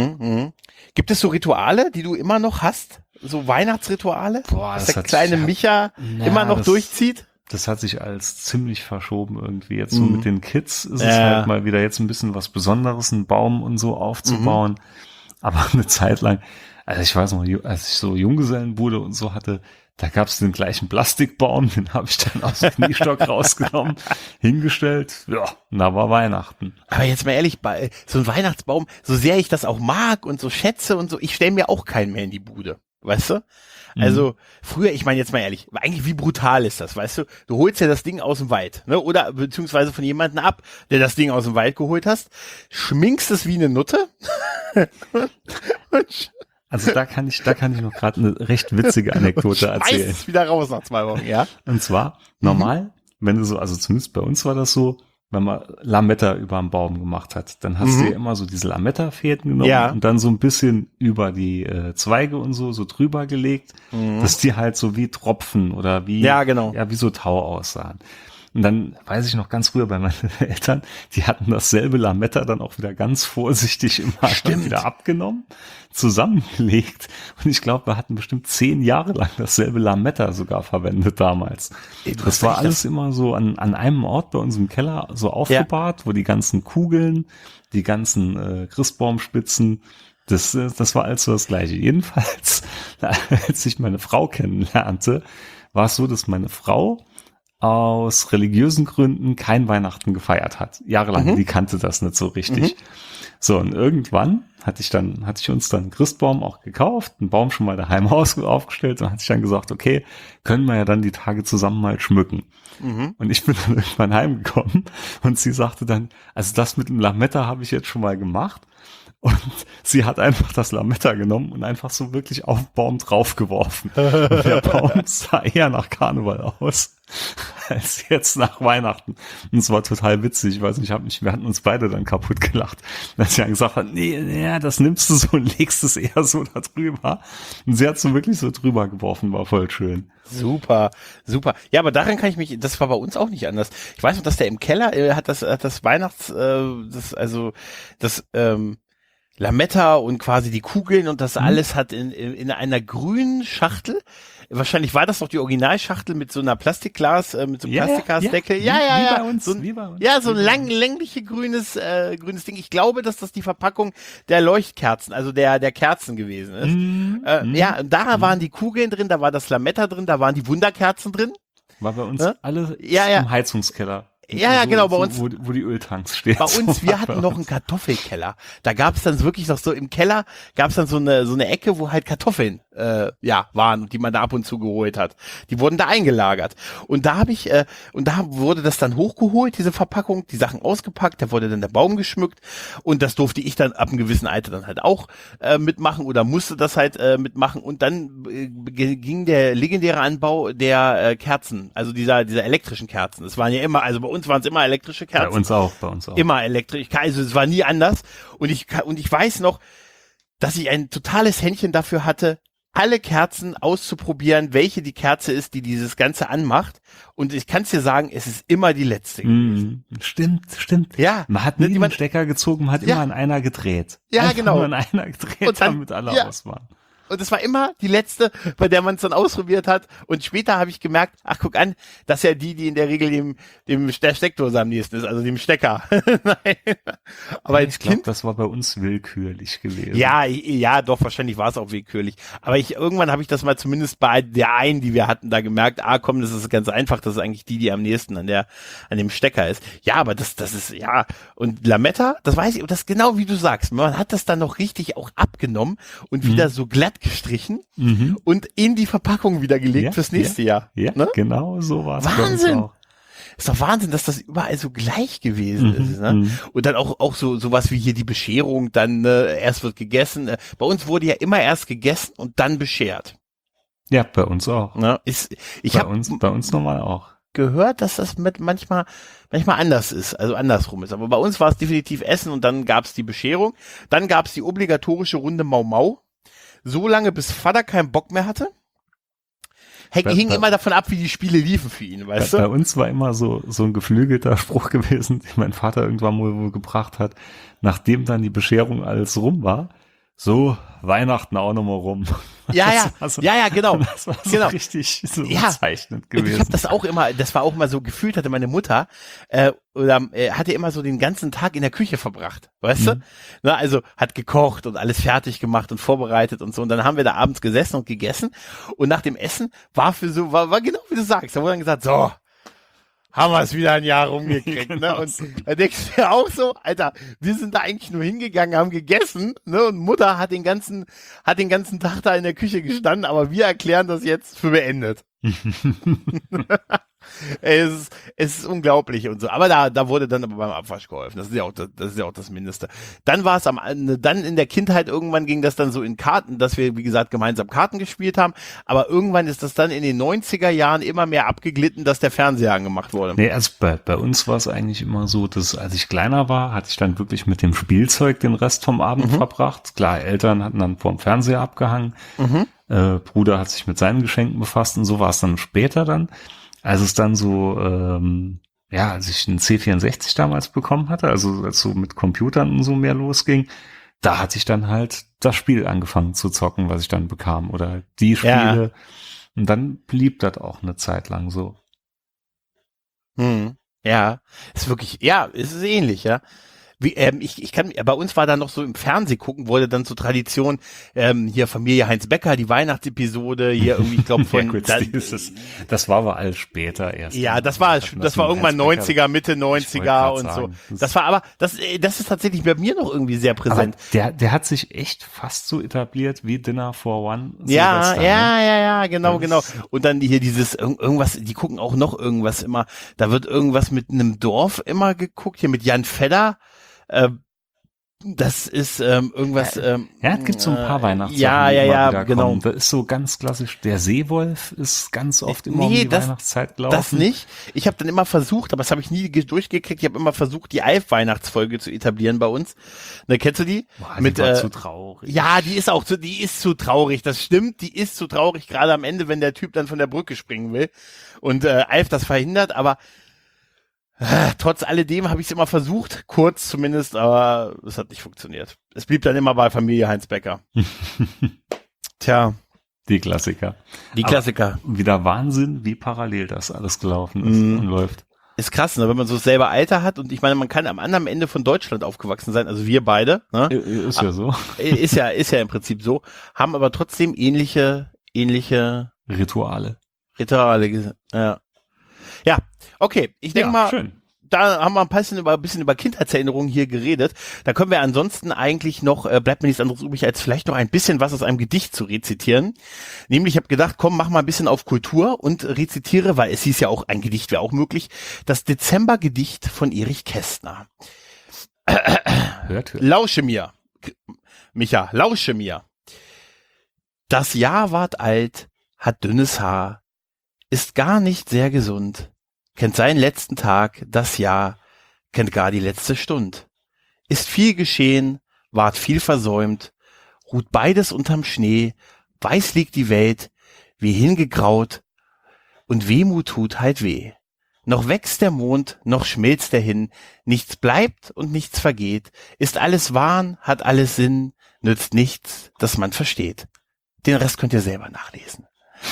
Gibt es so Rituale, die du immer noch hast? So Weihnachtsrituale? Boah, dass der kleine Micha immer noch durchzieht? Das hat sich als ziemlich verschoben irgendwie. Jetzt so mit den Kids ist es halt mal wieder jetzt ein bisschen was Besonderes, einen Baum und so aufzubauen. Aber eine Zeit lang, also ich weiß noch, als ich so Junggesellenbude und so hatte, da gab es den gleichen Plastikbaum, den habe ich dann aus dem Kniestock rausgenommen, hingestellt. Ja, da war Weihnachten. Aber jetzt mal ehrlich, so ein Weihnachtsbaum, so sehr ich das auch mag und so schätze und so, ich stelle mir auch keinen mehr in die Bude. Weißt du? Also früher, ich meine jetzt mal ehrlich, eigentlich wie brutal ist das, weißt du? Du holst ja das Ding aus dem Wald, ne? Oder beziehungsweise von jemandem ab, der das Ding aus dem Wald geholt hast, schminkst es wie eine Nutte. Also da kann ich noch gerade eine recht witzige Anekdote erzählen. Schmeiß es wieder raus nach 2 Wochen, ja? Und zwar, normal, wenn du so, also zumindest bei uns war das so, wenn man Lametta über den Baum gemacht hat, dann hast du ja immer so diese Lametta-Fäden genommen und dann so ein bisschen über die Zweige und so drüber gelegt, dass die halt so wie Tropfen oder wie, wie so Tau aussahen. Und dann weiß ich noch ganz früher bei meinen Eltern, die hatten dasselbe Lametta dann auch wieder ganz vorsichtig immer wieder abgenommen, zusammengelegt. Und ich glaube, wir hatten bestimmt 10 Jahre lang dasselbe Lametta sogar verwendet damals. Das war alles immer so an einem Ort bei uns im Keller so aufgebahrt, wo die ganzen Kugeln, die ganzen Christbaumspitzen, das war alles so das Gleiche. Jedenfalls, als ich meine Frau kennenlernte, war es so, dass meine Frau aus religiösen Gründen kein Weihnachten gefeiert hat. Jahrelang, die kannte das nicht so richtig. So, und irgendwann hatte ich uns dann einen Christbaum auch gekauft, einen Baum schon mal daheim aufgestellt und hatte ich dann gesagt, okay, können wir ja dann die Tage zusammen mal schmücken. Und ich bin dann irgendwann heimgekommen und sie sagte dann, also das mit dem Lametta habe ich jetzt schon mal gemacht. Und sie hat einfach das Lametta genommen und einfach so wirklich auf den Baum draufgeworfen. Und der Baum sah eher nach Karneval aus als jetzt nach Weihnachten. Und es war total witzig. Ich weiß nicht, wir hatten uns beide dann kaputt gelacht. Als sie dann gesagt hat, nee, das nimmst du so und legst es eher so da drüber. Und sie hat es so wirklich so drüber geworfen, war voll schön. Super. Ja, aber daran kann ich mich, das war bei uns auch nicht anders. Ich weiß noch, dass der im Keller hat das Weihnachts, das Lametta und quasi die Kugeln und das alles hat in einer grünen Schachtel. Wahrscheinlich war das doch die Originalschachtel mit so einer Plastikglas, mit so einem Plastikglasdeckel. Ja. Wie bei uns. Ja, so ein längliche grünes Ding. Ich glaube, dass das die Verpackung der Leuchtkerzen, also der Kerzen gewesen ist. Ja, und da waren die Kugeln drin, da war das Lametta drin, da waren die Wunderkerzen drin. War bei uns alle im Heizungskeller. Ja, genau, bei uns. Wo die Öltanks stehen. Bei uns, wir hatten noch einen Kartoffelkeller. Da gab es dann wirklich noch so im Keller, gab es dann so eine Ecke, wo halt Kartoffeln waren und die man da ab und zu geholt hat. Die wurden da eingelagert. Und da wurde das dann hochgeholt, diese Verpackung, die Sachen ausgepackt, da wurde dann der Baum geschmückt und das durfte ich dann ab einem gewissen Alter dann halt auch mitmachen oder musste das halt mitmachen und dann ging der legendäre Anbau der Kerzen, also dieser elektrischen Kerzen. Es waren ja immer, also bei uns waren es immer elektrische Kerzen. Bei uns auch. Immer elektrisch. Also es war nie anders. Und ich weiß noch, dass ich ein totales Händchen dafür hatte, alle Kerzen auszuprobieren, welche die Kerze ist, die dieses Ganze anmacht. Und ich kann es dir sagen, es ist immer die letzte gewesen. Stimmt. Ja. Man hat nie den Stecker gezogen, man hat immer an einer gedreht. Ja, einfach genau. Nur an einer gedreht, und dann, damit alle aus waren. Und es war immer die letzte, bei der man es dann ausprobiert hat. Und später habe ich gemerkt, ach guck an, das ist ja die in der Regel der Steckdose am nächsten ist, also dem Stecker. Nein. Aber ich glaube, das war bei uns willkürlich gewesen. Ja, doch, wahrscheinlich war es auch willkürlich. Aber irgendwann habe ich das mal zumindest bei der einen, die wir hatten, da gemerkt, komm, das ist ganz einfach, das ist eigentlich die am nächsten an dem Stecker ist. Ja, aber das ist, ja, und Lametta, das weiß ich, das ist genau wie du sagst, man hat das dann noch richtig auch abgenommen und wieder so glatt gestrichen und in die Verpackung wieder gelegt fürs nächste Jahr. Ja, ne? Genau so war es. Wahnsinn! Ist doch Wahnsinn, dass das überall so gleich gewesen ist. Ne? Und dann auch sowas wie hier die Bescherung, dann erst wird gegessen. Bei uns wurde ja immer erst gegessen und dann beschert. Ja, bei uns auch. Ne? Bei uns normal auch. Gehört, dass das manchmal anders ist, also andersrum ist. Aber bei uns war es definitiv Essen und dann gab es die Bescherung. Dann gab es die obligatorische Runde Mau Mau. So lange, bis Vater keinen Bock mehr hatte. Hing immer davon ab, wie die Spiele liefen für ihn, weißt du? Bei uns war immer so ein geflügelter Spruch gewesen, den mein Vater irgendwann wohl gebracht hat, nachdem dann die Bescherung alles rum war. So, Weihnachten auch nochmal rum. Ja, genau. Das war so richtig so bezeichnend gewesen. Ich habe das war auch immer so gefühlt, hatte meine Mutter, hatte immer so den ganzen Tag in der Küche verbracht, weißt du? Na, also hat gekocht und alles fertig gemacht und vorbereitet und so. Und dann haben wir da abends gesessen und gegessen. Und nach dem Essen war genau wie du sagst. Da wurde dann gesagt, so, haben wir es wieder ein Jahr rumgekriegt, genau. Ne? Und da denkst du ja auch so, Alter, wir sind da eigentlich nur hingegangen, haben gegessen, ne? Und Mutter hat den ganzen Tag da in der Küche gestanden, aber wir erklären das jetzt für beendet. Es ist unglaublich und so. Aber da wurde dann aber beim Abwasch geholfen. Das ist ja auch das Mindeste. Dann war es dann in der Kindheit irgendwann ging das dann so in Karten, dass wir, wie gesagt, gemeinsam Karten gespielt haben. Aber irgendwann ist das dann in den 90er Jahren immer mehr abgeglitten, dass der Fernseher angemacht wurde. Nee, also bei uns war es eigentlich immer so, dass als ich kleiner war, hatte ich dann wirklich mit dem Spielzeug den Rest vom Abend verbracht. Klar, Eltern hatten dann vorm Fernseher abgehangen. Bruder hat sich mit seinen Geschenken befasst und so war es dann später dann. Als es dann so, als ich einen C64 damals bekommen hatte, also als so mit Computern und so mehr losging, da hatte ich dann halt das Spiel angefangen zu zocken, was ich dann bekam, oder die Spiele. Und dann blieb das auch eine Zeit lang so. Ja, ist wirklich, ja, es ist ähnlich, ja. Wie, ich kann, bei uns war da noch so im Fernsehen gucken, wurde dann so Tradition, hier Familie Heinz Becker, die Weihnachtsepisode, hier irgendwie, ich glaube von, ja, gut, das war aber alles später erst. Ja, das war irgendwann 90er, Mitte 90er und so. Das ist tatsächlich bei mir noch irgendwie sehr präsent. Aber der hat sich echt fast so etabliert wie Dinner for One. Ja, genau. Und dann hier dieses irgendwas, die gucken auch noch irgendwas immer, da wird irgendwas mit einem Dorf immer geguckt, hier mit Jan Fedder. Das ist irgendwas. Es gibt so ein paar Weihnachtssachen, die immer wieder genau. Kommen. Das ist so ganz klassisch. Der Seewolf ist ganz oft immer um die Weihnachtszeit gelaufen. Das nicht. Ich habe dann immer versucht, aber das habe ich nie durchgekriegt. Ich habe immer versucht, die Alf-Weihnachtsfolge zu etablieren bei uns. Ne, kennst du die? Die war zu traurig. Ja, die ist zu traurig. Das stimmt. Die ist zu traurig, gerade am Ende, wenn der Typ dann von der Brücke springen will und Alf das verhindert. Aber trotz alledem habe ich es immer versucht, kurz zumindest, aber es hat nicht funktioniert. Es blieb dann immer bei Familie Heinz Becker. Tja. Die Klassiker. Wieder Wahnsinn, wie parallel das alles gelaufen ist und läuft. Ist krass, ne? Wenn man so dasselbe Alter hat und ich meine, man kann am anderen Ende von Deutschland aufgewachsen sein, also wir beide. Ne? Ist ja so. Ist ja im Prinzip so, haben aber trotzdem ähnliche Rituale. Ja, okay. Ich denke mal, schön. Da haben wir ein bisschen über Kindheitserinnerungen hier geredet. Da können wir ansonsten eigentlich noch, bleibt mir nichts anderes übrig, als vielleicht noch ein bisschen was aus einem Gedicht zu rezitieren. Nämlich, ich habe gedacht, komm, mach mal ein bisschen auf Kultur und rezitiere, weil es hieß ja auch, ein Gedicht wäre auch möglich, das Dezembergedicht von Erich Kästner. Hört. Lausche mir, Micha, lausche mir. Das Jahr ward alt, hat dünnes Haar, ist gar nicht sehr gesund, kennt seinen letzten Tag, das Jahr, kennt gar die letzte Stund. Ist viel geschehen, ward viel versäumt, ruht beides unterm Schnee, weiß liegt die Welt, wie hingegraut, und Wehmut tut halt weh. Noch wächst der Mond, noch schmilzt er hin, nichts bleibt und nichts vergeht, ist alles Wahn, hat alles Sinn, nützt nichts, dass man versteht. Den Rest könnt ihr selber nachlesen.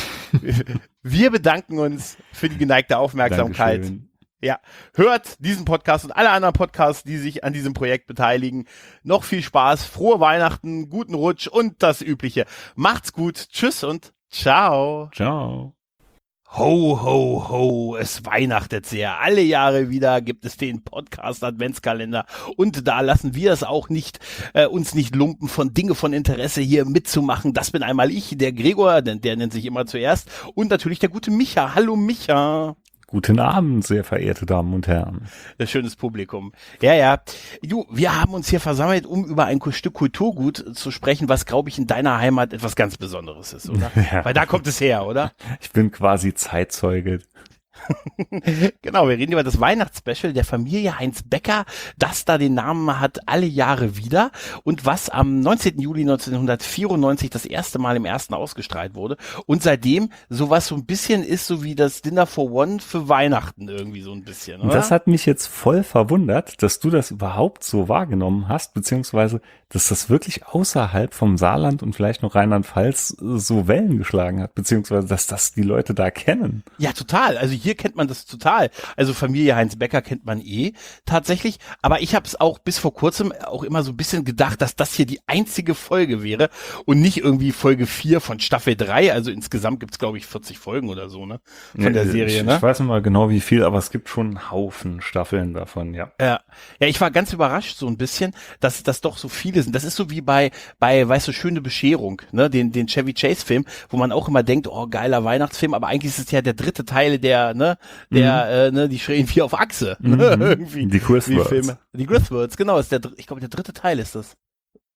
Wir bedanken uns für die geneigte Aufmerksamkeit. Dankeschön. Ja, hört diesen Podcast und alle anderen Podcasts, die sich an diesem Projekt beteiligen. Noch viel Spaß, frohe Weihnachten, guten Rutsch und das Übliche. Macht's gut, tschüss und ciao. Ciao. Ho, ho, ho, es weihnachtet sehr. Alle Jahre wieder gibt es den Podcast-Adventskalender und da lassen wir es auch nicht, uns nicht lumpen, von Dinge von Interesse hier mitzumachen. Das bin einmal ich, der Gregor, denn der nennt sich immer zuerst, und natürlich der gute Micha. Hallo Micha. Guten Abend, sehr verehrte Damen und Herren. Ein schönes Publikum. Ja. Du, wir haben uns hier versammelt, um über ein Stück Kulturgut zu sprechen, was, glaube ich, in deiner Heimat etwas ganz Besonderes ist, oder? Ja. Weil da kommt es her, oder? Ich bin quasi Zeitzeuge. Genau, wir reden über das Weihnachtsspecial der Familie Heinz Becker, das da den Namen hat alle Jahre wieder und was am 19. Juli 1994 das erste Mal im Ersten ausgestrahlt wurde und seitdem sowas so ein bisschen ist, so wie das Dinner for One für Weihnachten irgendwie so ein bisschen, oder? Das hat mich jetzt voll verwundert, dass du das überhaupt so wahrgenommen hast, beziehungsweise, dass das wirklich außerhalb vom Saarland und vielleicht noch Rheinland-Pfalz so Wellen geschlagen hat, beziehungsweise, dass das die Leute da kennen. Ja, total. Also hier kennt man das total. Also Familie Heinz Becker kennt man tatsächlich. Aber ich habe es auch bis vor kurzem auch immer so ein bisschen gedacht, dass das hier die einzige Folge wäre und nicht irgendwie Folge 4 von Staffel 3. Also insgesamt gibt's glaube ich 40 Folgen oder so, ne? Von der Serie, ne? Ich weiß nicht mal genau wie viel, aber es gibt schon einen Haufen Staffeln davon, ja. Ja, ich war ganz überrascht so ein bisschen, dass das doch so viele sind. Das ist so wie bei weißt du, Schöne Bescherung, ne? Den Chevy Chase Film, wo man auch immer denkt, oh, geiler Weihnachtsfilm, aber eigentlich ist es ja der dritte Teil der, ne? Die schreien 4 auf Achse. Irgendwie. Die Griswolds. Die Griswolds, genau, ich glaube, der dritte Teil ist das. Oder?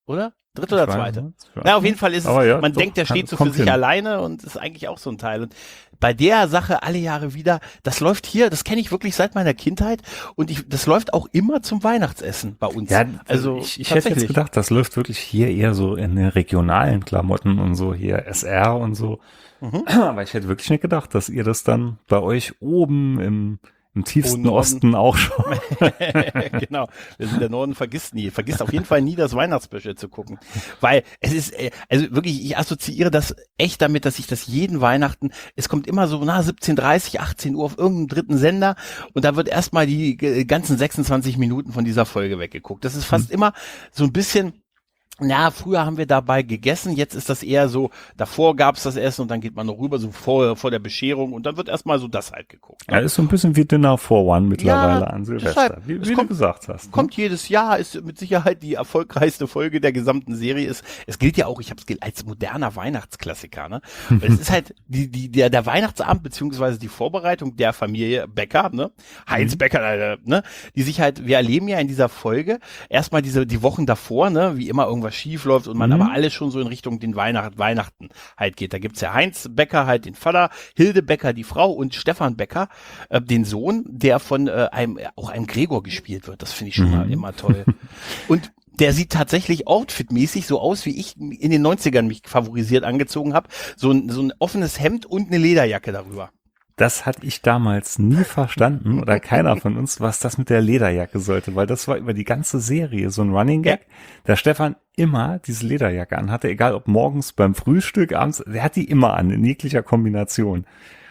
Dritte oder zweite? Na, auf jeden Fall ist es, man denkt, der steht so für sich alleine und ist eigentlich auch so ein Teil. Und bei der Sache alle Jahre wieder, das läuft hier, das kenne ich wirklich seit meiner Kindheit und das läuft auch immer zum Weihnachtsessen bei uns. Ja, also ich hätte jetzt gedacht, das läuft wirklich hier eher so in den regionalen Klamotten und so, hier SR und so. Aber ich hätte wirklich nicht gedacht, dass ihr das dann bei euch oben im tiefsten Osten auch schon. Genau. Der Norden vergisst auf jeden Fall nie, das Weihnachtsspecial zu gucken. Weil es ist, also wirklich, ich assoziiere das echt damit, dass ich das jeden Weihnachten, es kommt immer so nach 17:30, 18 Uhr auf irgendeinem dritten Sender und da wird erstmal die ganzen 26 Minuten von dieser Folge weggeguckt. Das ist fast immer so ein bisschen. Ja, früher haben wir dabei gegessen, jetzt ist das eher so, davor gab's das Essen und dann geht man noch rüber, so vor der Bescherung und dann wird erstmal so das halt geguckt. Ne? Ja, ist so ein bisschen wie Dinner for One mittlerweile an Silvester, wie du gesagt hast. Ne? Kommt jedes Jahr, ist mit Sicherheit die erfolgreichste Folge der gesamten Serie. Es gilt ja auch, ich habe es als moderner Weihnachtsklassiker. Ne? Es ist halt der Weihnachtsabend beziehungsweise die Vorbereitung der Familie Becker, ne? Heinz Becker, ne? Die sich halt, wir erleben ja in dieser Folge erstmal die Wochen davor, ne? Wie immer irgendwas schief läuft und man aber alles schon so in Richtung den Weihnachten halt geht. Da gibt's ja Heinz Becker halt den Vater, Hilde Becker die Frau und Stefan Becker den Sohn, der von einem Gregor gespielt wird. Das finde ich schon mal immer toll. Und der sieht tatsächlich outfitmäßig so aus, wie ich in den 90ern mich favorisiert angezogen habe. So ein offenes Hemd und eine Lederjacke darüber. Das hatte ich damals nie verstanden oder keiner von uns, was das mit der Lederjacke sollte, weil das war über die ganze Serie so ein Running Gag, der Stefan immer diese Lederjacke anhatte, egal ob morgens beim Frühstück, abends, der hat die immer an, in jeglicher Kombination.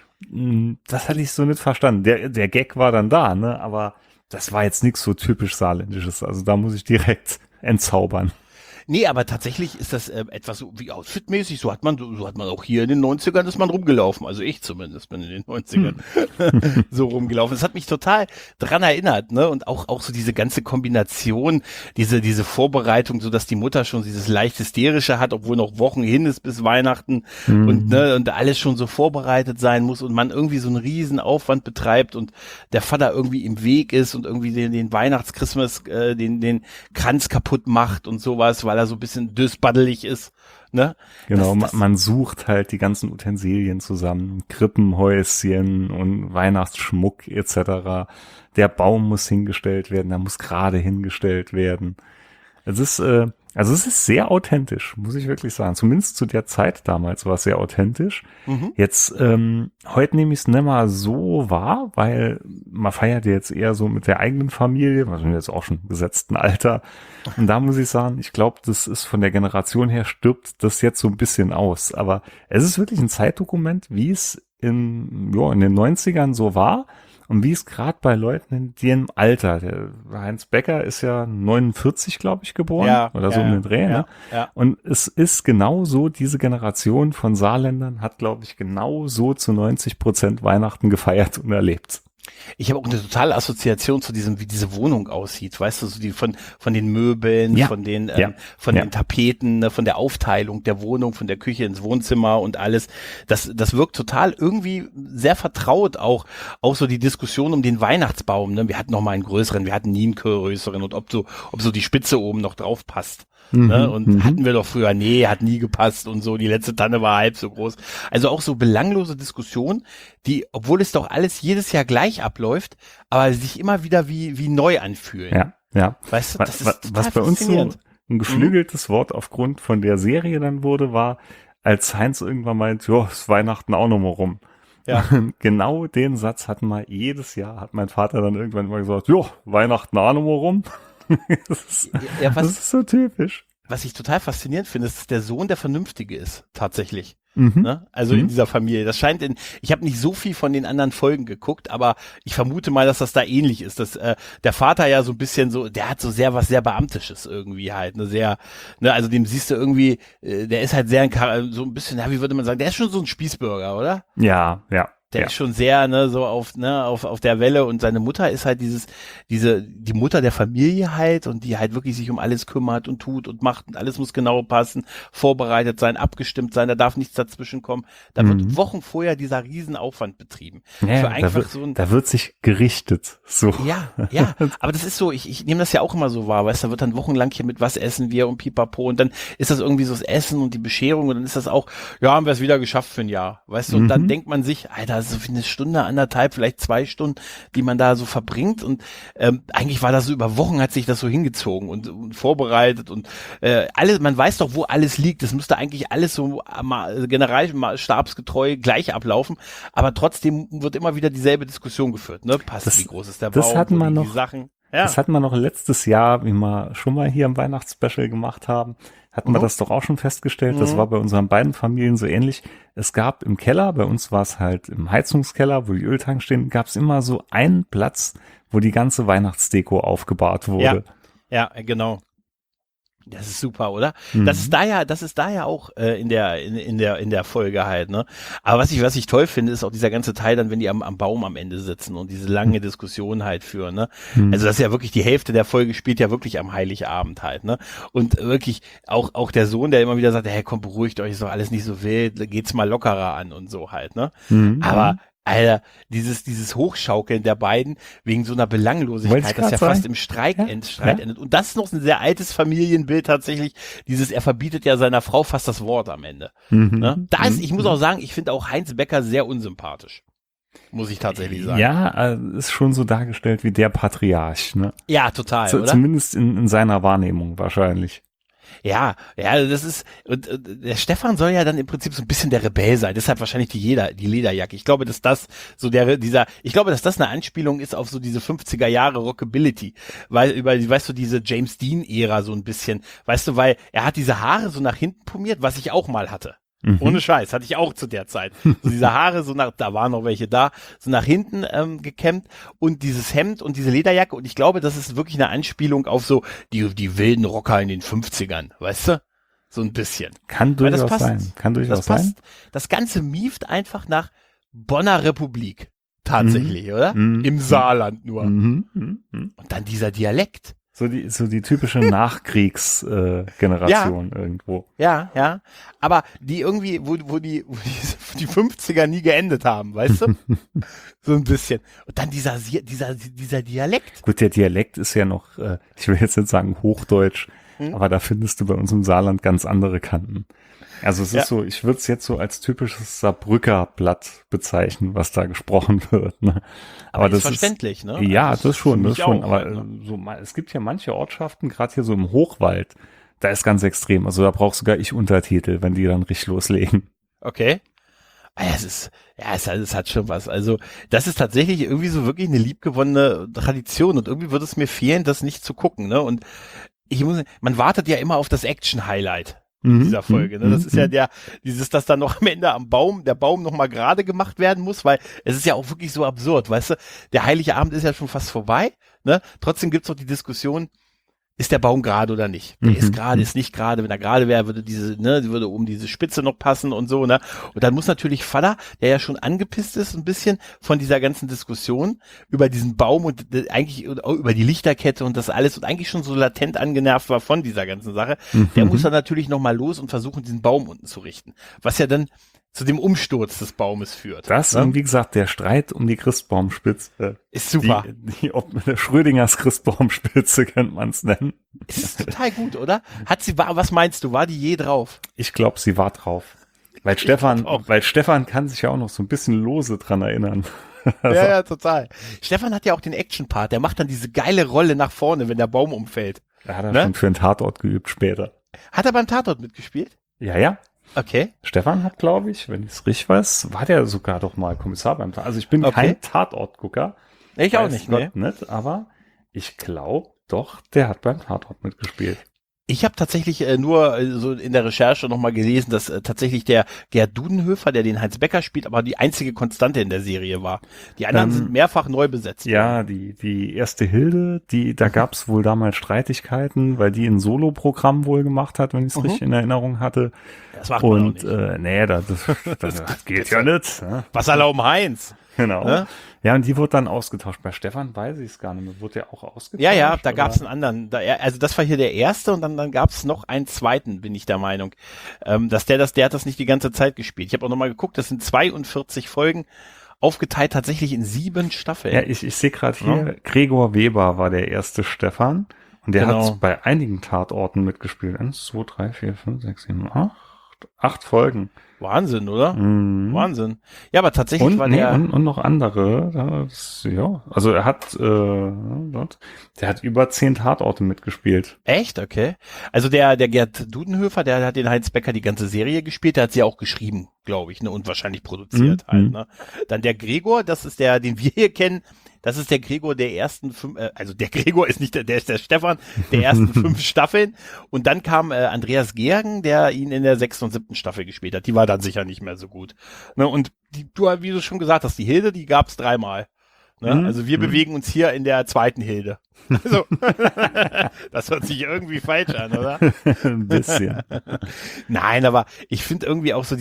Das hatte ich so nicht verstanden. Der Gag war dann da, ne, aber das war jetzt nichts so typisch Saarländisches, also da muss ich direkt entzaubern. Nee, aber tatsächlich ist das etwas so wie outfitmäßig, so hat man auch hier in den 90ern ist man rumgelaufen, also ich zumindest bin in den 90ern so rumgelaufen. Das hat mich total dran erinnert, ne, und auch so diese ganze Kombination, diese Vorbereitung, so dass die Mutter schon dieses leicht hysterische hat, obwohl noch Wochen hin ist bis Weihnachten und alles schon so vorbereitet sein muss und man irgendwie so einen riesen Aufwand betreibt und der Vater irgendwie im Weg ist und irgendwie den Weihnachtschristmas, den Kranz kaputt macht und sowas, weil er so ein bisschen dösbaddelig ist, ne? Genau, man sucht halt die ganzen Utensilien zusammen, Krippenhäuschen und Weihnachtsschmuck etc. Der Baum muss hingestellt werden, der muss gerade hingestellt werden. Es ist sehr authentisch, muss ich wirklich sagen. Zumindest zu der Zeit damals war es sehr authentisch. Jetzt, heute nehme ich es nicht mal so wahr, weil man feiert jetzt eher so mit der eigenen Familie, wir sind jetzt auch schon im gesetzten Alter. Und da muss ich sagen, ich glaube, das ist von der Generation her stirbt das jetzt so ein bisschen aus. Aber es ist wirklich ein Zeitdokument, wie es in den 90ern so war. Und wie es gerade bei Leuten in dem Alter, der Heinz Becker ist ja 49, glaube ich, geboren oder so um den Dreh. Ne? Ja. Und es ist genau so, diese Generation von Saarländern hat, glaube ich, genau so zu 90% Weihnachten gefeiert und erlebt. Ich habe auch eine totale Assoziation zu diesem, wie diese Wohnung aussieht, weißt du, so die von den Möbeln, von den Tapeten, ne, von der Aufteilung der Wohnung, von der Küche ins Wohnzimmer und alles. Das wirkt total irgendwie sehr vertraut, auch so die Diskussion um den Weihnachtsbaum, ne? Wir hatten noch mal einen größeren, wir hatten nie einen größeren und ob so die Spitze oben noch drauf passt. Ne? Und hatten wir doch früher, nee, hat nie gepasst und so, die letzte Tanne war halb so groß. Also auch so belanglose Diskussionen, die, obwohl es doch alles jedes Jahr gleich abläuft, aber sich immer wieder wie neu anfühlen. Ja. Weißt du, das ist total was bei uns so faszinierend. ein geflügeltes Wort aufgrund von der Serie dann wurde, war, als Heinz irgendwann meint, ist Weihnachten auch noch mal rum. Ja. Genau den Satz hatten wir jedes Jahr, hat mein Vater dann irgendwann mal gesagt, Weihnachten auch noch mal rum. Das ist so typisch. Was ich total faszinierend finde, ist, dass der Sohn der Vernünftige ist, tatsächlich. Ne? Also in dieser Familie. Das scheint ich habe nicht so viel von den anderen Folgen geguckt, aber ich vermute mal, dass das da ähnlich ist, dass der Vater ja so ein bisschen so, der hat so was sehr Beamtisches irgendwie halt, also dem siehst du irgendwie, der ist halt so ein bisschen, wie würde man sagen, der ist schon so ein Spießbürger, oder? Ja. Der ist schon sehr, so auf der Welle, und seine Mutter ist halt die Mutter der Familie halt, und die halt wirklich sich um alles kümmert und tut und macht, und alles muss genau passen, vorbereitet sein, abgestimmt sein, da darf nichts dazwischen kommen. Da wird Wochen vorher dieser Riesenaufwand betrieben. Ja, für einfach da wird sich gerichtet, so. Ja, aber das ist so, ich nehme das ja auch immer so wahr, weißt du, da wird dann wochenlang hier mit was essen wir und pipapo, und dann ist das irgendwie so das Essen und die Bescherung, und dann ist das auch, ja, haben wir es wieder geschafft für ein Jahr, weißt du, und dann denkt man sich, Alter, so für eine Stunde, anderthalb, vielleicht 2 Stunden, die man da so verbringt, und eigentlich war das so über Wochen, hat sich das so hingezogen und vorbereitet und alles, man weiß doch, wo alles liegt, das müsste eigentlich alles so generalstabsgetreu gleich ablaufen, aber trotzdem wird immer wieder dieselbe Diskussion geführt, ne, wie groß ist der Baum, das hatten wir noch, die Sachen. Ja. Das hatten wir noch letztes Jahr, wie wir schon mal hier im Weihnachtsspecial gemacht haben, hatten wir das doch auch schon festgestellt. Das war bei unseren beiden Familien so ähnlich. Es gab im Keller, bei uns war es halt im Heizungskeller, wo die Öltanks stehen, gab es immer so einen Platz, wo die ganze Weihnachtsdeko aufgebahrt wurde. Ja, genau. Das ist super, oder? Das ist da ja auch in der Folge halt, ne? Aber was ich toll finde, ist auch dieser ganze Teil dann, wenn die am Baum am Ende sitzen und diese lange Diskussion halt führen, ne? Also das ist ja wirklich, die Hälfte der Folge spielt ja wirklich am Heiligabend halt, ne? Und wirklich auch der Sohn, der immer wieder sagt, hey, komm, beruhigt euch, ist doch alles nicht so wild, geht's mal lockerer an und so halt, ne? Aber Alter, dieses Hochschaukeln der beiden wegen so einer Belanglosigkeit, das ja fast im Streit endet. Und das ist noch ein sehr altes Familienbild tatsächlich, er verbietet ja seiner Frau fast das Wort am Ende. Ne? Ich muss auch sagen, ich finde auch Heinz Becker sehr unsympathisch. Muss ich tatsächlich sagen. Ja, ist schon so dargestellt wie der Patriarch, ne? Ja, total, oder? Zumindest in seiner Wahrnehmung wahrscheinlich. Ja, das ist, und der Stefan soll ja dann im Prinzip so ein bisschen der Rebell sein, deshalb wahrscheinlich die Lederjacke. Ich glaube, dass das so dass das eine Anspielung ist auf so diese 50er Jahre Rockability, weißt du, diese James Dean Ära so ein bisschen, weißt du, weil er hat diese Haare so nach hinten pommiert, was ich auch mal hatte. Ohne Scheiß, hatte ich auch zu der Zeit. So diese Haare, da waren noch welche da, so nach hinten gekämmt, und dieses Hemd und diese Lederjacke, und ich glaube, das ist wirklich eine Anspielung auf so die wilden Rocker in den 50ern, weißt du? So ein bisschen. Kann durchaus sein. Das Ganze mieft einfach nach Bonner Republik. Tatsächlich, oder? Im Saarland nur. Und dann dieser Dialekt. So die typische Nachkriegsgeneration irgendwo. Ja. Aber die irgendwie, wo die 50er nie geendet haben, weißt du? So ein bisschen. Und dann dieser Dialekt. Gut, der Dialekt ist ja noch, ich will jetzt nicht sagen Hochdeutsch, aber da findest du bei uns im Saarland ganz andere Kanten. Also es ist so, ich würde es jetzt so als typisches Saarbrücker Blatt bezeichnen, was da gesprochen wird. Ne? Aber das ist verständlich, ne? Ja, das schon. Auch, aber es gibt ja manche Ortschaften, gerade hier so im Hochwald, da ist ganz extrem. Also da braucht sogar ich Untertitel, wenn die dann richtig loslegen. Okay. Es hat schon was. Also das ist tatsächlich irgendwie so wirklich eine liebgewonnene Tradition, und irgendwie würde es mir fehlen, das nicht zu gucken. Ne? Und man wartet ja immer auf das Action-Highlight dieser Folge. Ne? Das ist ja dass dann noch am Ende der Baum noch mal gerade gemacht werden muss, weil es ist ja auch wirklich so absurd, weißt du? Der heilige Abend ist ja schon fast vorbei, ne? Trotzdem gibt's noch die Diskussion, ist der Baum gerade oder nicht? Der ist gerade, ist nicht gerade. Wenn er gerade wäre, würde würde um diese Spitze noch passen und so, ne? Und dann muss natürlich Vater, der ja schon angepisst ist, ein bisschen von dieser ganzen Diskussion über diesen Baum und eigentlich über die Lichterkette und das alles und eigentlich schon so latent angenervt war von dieser ganzen Sache, der muss dann natürlich nochmal los und versuchen, diesen Baum unten zu richten. Was ja dann zu dem Umsturz des Baumes führt. Das, und wie gesagt, der Streit um die Christbaumspitze. Ist super. Schrödingers Christbaumspitze könnte man es nennen. Ist total gut, oder? Was meinst du, war die je drauf? Ich glaube, sie war drauf. Weil Stefan kann sich ja auch noch so ein bisschen lose dran erinnern. Also. Ja, total. Stefan hat ja auch den Action-Part, der macht dann diese geile Rolle nach vorne, wenn der Baum umfällt. Da hat er schon für einen Tatort geübt später. Hat er beim Tatort mitgespielt? Ja. Okay. Stefan hat, glaube ich, wenn ich es richtig weiß, war der sogar doch mal Kommissar beim Tatort. Also ich bin kein Tatortgucker. Ich auch nicht, ne? Aber ich glaube doch, der hat beim Tatort mitgespielt. Ich habe tatsächlich nur so in der Recherche nochmal gelesen, dass tatsächlich der Gerd Dudenhöfer, der den Heinz Becker spielt, aber die einzige Konstante in der Serie war. Die anderen sind mehrfach neu besetzt. Ja, die erste Hilde, da gab's wohl damals Streitigkeiten, weil die ein Solo-Programm wohl gemacht hat, wenn ich es richtig in Erinnerung hatte. Das macht man auch nicht. Nee, das geht ja nicht. Ne? Was erlauben Heinz? Genau. Ne? Ja, und die wurde dann ausgetauscht. Bei Stefan weiß ich es gar nicht mehr. Wurde der auch ausgetauscht? Ja, da gab es einen anderen. Also das war hier der erste und dann gab es noch einen zweiten, bin ich der Meinung. Der hat das nicht die ganze Zeit gespielt. Ich habe auch nochmal geguckt, das sind 42 Folgen, aufgeteilt tatsächlich in 7 Staffeln. Ja, ich sehe gerade hier, Gregor Weber war der erste Stefan und der hat bei einigen Tatorten mitgespielt. 1, 2, 3, 4, 5, 6, 7, 8 Folgen. Wahnsinn, oder? Mhm. Wahnsinn. Ja, aber tatsächlich und noch andere. Also er hat, der hat über 10 Tatorte mitgespielt. Echt? Okay. Also der Gerd Dudenhöfer, der hat den Heinz Becker die ganze Serie gespielt, der hat sie auch geschrieben, glaube ich, ne, und wahrscheinlich produziert halt, ne. Dann der Gregor, das ist der, den wir hier kennen, das ist der Gregor der ersten 5, also der Gregor ist nicht der ist der Stefan der ersten 5 Staffeln. Und dann kam Andreas Gergen, der ihn in der 6. und 7. Staffel gespielt hat. Die war dann sicher nicht mehr so gut. Ne, und wie du schon gesagt hast, die Hilde, die gab's 3-mal. Ne? Also wir bewegen uns hier in der 2. Hilde. Also, das hört sich irgendwie falsch an, oder? Ein bisschen. Nein, aber ich finde irgendwie auch so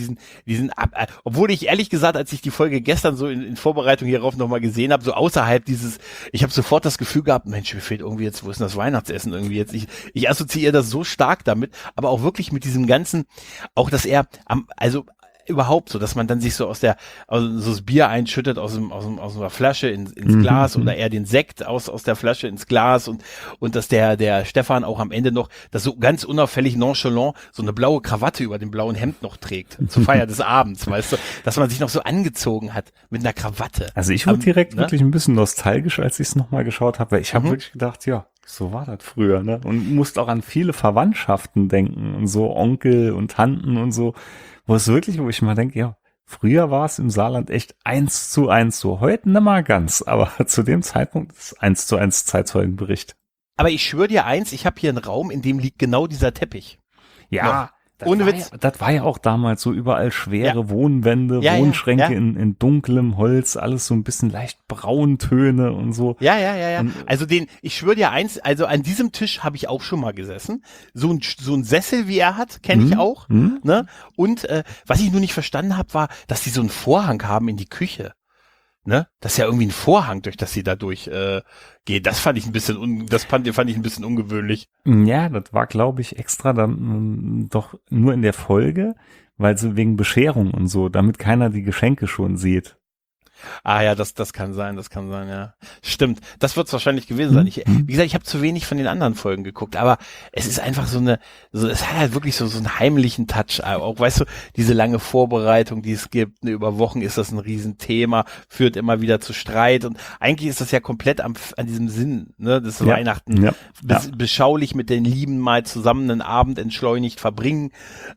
obwohl ich ehrlich gesagt, als ich die Folge gestern so in Vorbereitung hierauf nochmal gesehen habe, so außerhalb ich habe sofort das Gefühl gehabt, Mensch, mir fehlt irgendwie jetzt, wo ist denn das Weihnachtsessen irgendwie jetzt? Ich assoziiere das so stark damit, aber auch wirklich mit diesem ganzen, auch dass er überhaupt so, dass man dann sich so so das Bier einschüttet aus einer Flasche ins Glas oder er den Sekt aus der Flasche ins Glas und dass der Stefan auch am Ende noch das so ganz unauffällig nonchalant so eine blaue Krawatte über dem blauen Hemd noch trägt zur Feier des Abends, weißt du, dass man sich noch so angezogen hat mit einer Krawatte. Also ich wurde direkt wirklich ein bisschen nostalgisch, als ich es nochmal geschaut habe, weil ich habe wirklich gedacht, ja, so war das früher, ne? Und musste auch an viele Verwandtschaften denken und so Onkel und Tanten und so, wo ich mal denke, ja, früher war es im Saarland echt 1:1 so. Heute nicht mal ganz, aber zu dem Zeitpunkt ist 1:1 Zeitzeugenbericht. Aber ich schwöre dir eins, ich habe hier einen Raum, in dem liegt genau dieser Teppich. Ja, ohne Witz. Das war ja auch damals so überall schwere Wohnwände, Wohnschränke in dunklem Holz, alles so ein bisschen leicht Brauntöne und so. Ja. Also ich schwöre dir eins, also an diesem Tisch habe ich auch schon mal gesessen. So ein Sessel, wie er hat, kenne ich auch. Ne? Und was ich nur nicht verstanden habe, war, dass die so einen Vorhang haben in die Küche. Ne? Das ist ja irgendwie ein Vorhang, durch das sie da geht. Das fand ich ein bisschen ungewöhnlich. Ja, das war, glaube ich, extra dann doch nur in der Folge, weil sie wegen Bescherung und so, damit keiner die Geschenke schon sieht. Ah ja, das kann sein, ja. Stimmt, das wird es wahrscheinlich gewesen sein. Wie gesagt, ich habe zu wenig von den anderen Folgen geguckt, aber es ist einfach es hat halt wirklich so einen heimlichen Touch, auch, weißt du, diese lange Vorbereitung, die es gibt, ne, über Wochen ist das ein Riesenthema, führt immer wieder zu Streit und eigentlich ist das ja komplett an diesem Sinn, ne, des Weihnachten, beschaulich mit den Lieben mal zusammen einen Abend entschleunigt verbringen,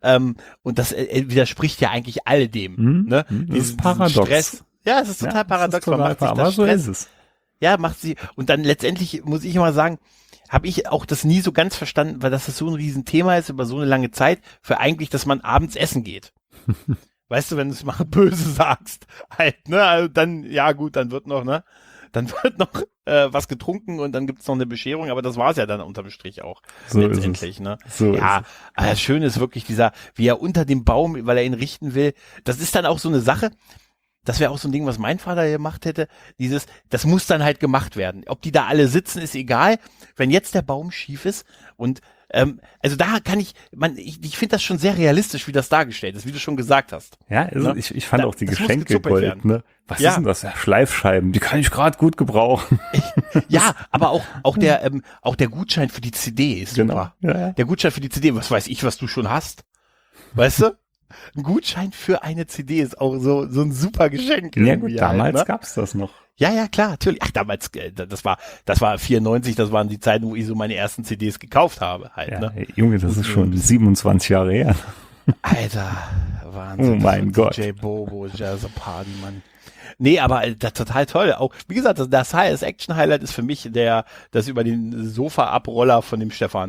und das widerspricht ja eigentlich all dem, ne, dieses Paradox. Stress. Ja, es ist total paradox. Aber so ist es. Ja, macht sie. Und dann letztendlich, muss ich mal sagen, habe ich auch das nie so ganz verstanden, weil das so ein Riesenthema ist über so eine lange Zeit, für eigentlich, dass man abends essen geht. Weißt du, wenn du es mal böse sagst, halt, ne, also dann, ja gut, dann wird noch was getrunken und dann gibt's noch eine Bescherung, aber das war's ja dann unterm Strich auch. So letztendlich, ne? So ja, aber das Schöne ist wirklich wie er unter dem Baum, weil er ihn richten will, das ist dann auch so eine Sache. Das wäre auch so ein Ding, was mein Vater gemacht hätte. Das muss dann halt gemacht werden. Ob die da alle sitzen, ist egal. Wenn jetzt der Baum schief ist und also da kann ich finde das schon sehr realistisch, wie das dargestellt ist, wie du schon gesagt hast. Ja, also ich fand auch die Geschenke Gold, ne? Was ist denn das? Ja, Schleifscheiben, die kann ich gerade gut gebrauchen. Ja, aber auch der Gutschein für die CD ist super. Genau. Ja. Der Gutschein für die CD, was weiß ich, was du schon hast. Weißt du? Ein Gutschein für eine CD ist auch so ein super Geschenk. Ja gut, damals halt, ne? Gab's das noch. Ja, klar, natürlich. Ach, damals, das war 94, das waren die Zeiten, wo ich so meine ersten CDs gekauft habe. Halt, ja, ne? Junge, das ist schon 27 Jahre her. Alter, Wahnsinn. Oh mein Gott. DJ Bobo, Jazz Party, Mann. Nee, aber total toll. Auch, wie gesagt, das Action-Highlight ist für mich das über den Sofa-Abroller von dem Stefan.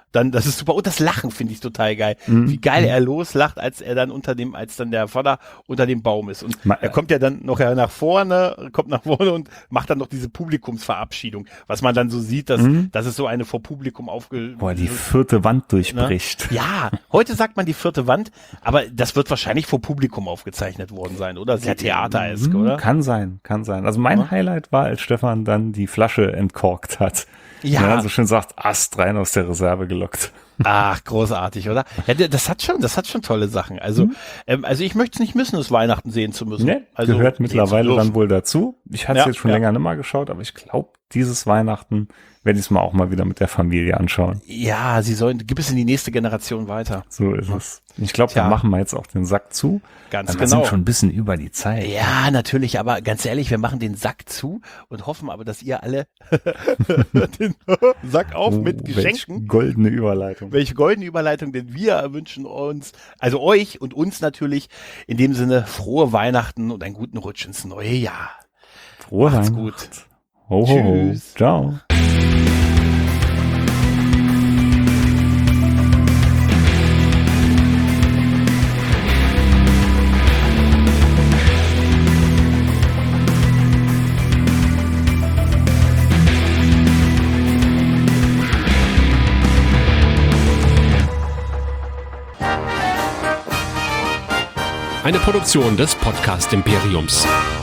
Dann, das ist super. Und das Lachen finde ich total geil. Wie geil er loslacht, als dann der Vater unter dem Baum ist. Und er kommt ja dann noch nach vorne und macht dann noch diese Publikumsverabschiedung, was man dann so sieht, dass es so eine vor Publikum die 4. Wand durchbricht. Ne? Ja, heute sagt man die 4. Wand, aber das wird wahrscheinlich vor Publikum aufgezeichnet worden sein, oder? Sehr theateresk, oder? Kann sein. Also mein Highlight war, als Stefan dann die Flasche entkorkt hat. Ja. Und er so schön sagt, Ast rein aus der Reserve gelockt. Ach, großartig, oder? Ja, das hat schon tolle Sachen. Also, also ich möchte es nicht missen, das Weihnachten sehen zu müssen. Nee, also, gehört mittlerweile dann wohl dazu. Ich hatte es jetzt schon länger nicht mal geschaut, aber ich glaube, dieses Weihnachten werde ich es auch mal wieder mit der Familie anschauen. Ja, gib es in die nächste Generation weiter. So ist es. Ich glaube, da machen wir jetzt auch den Sack zu. Ganz genau. Wir sind schon ein bisschen über die Zeit. Ja, natürlich, aber ganz ehrlich, wir machen den Sack zu und hoffen aber, dass ihr alle den Sack auf mit Geschenken. Welche goldene Überleitung. Welche goldene Überleitung, denn wir wünschen uns, also euch und uns natürlich, in dem Sinne frohe Weihnachten und einen guten Rutsch ins neue Jahr. Frohe Macht's Weihnachten. gut. Ho, ho, ho. Ciao. Eine Produktion des Podcast Imperiums.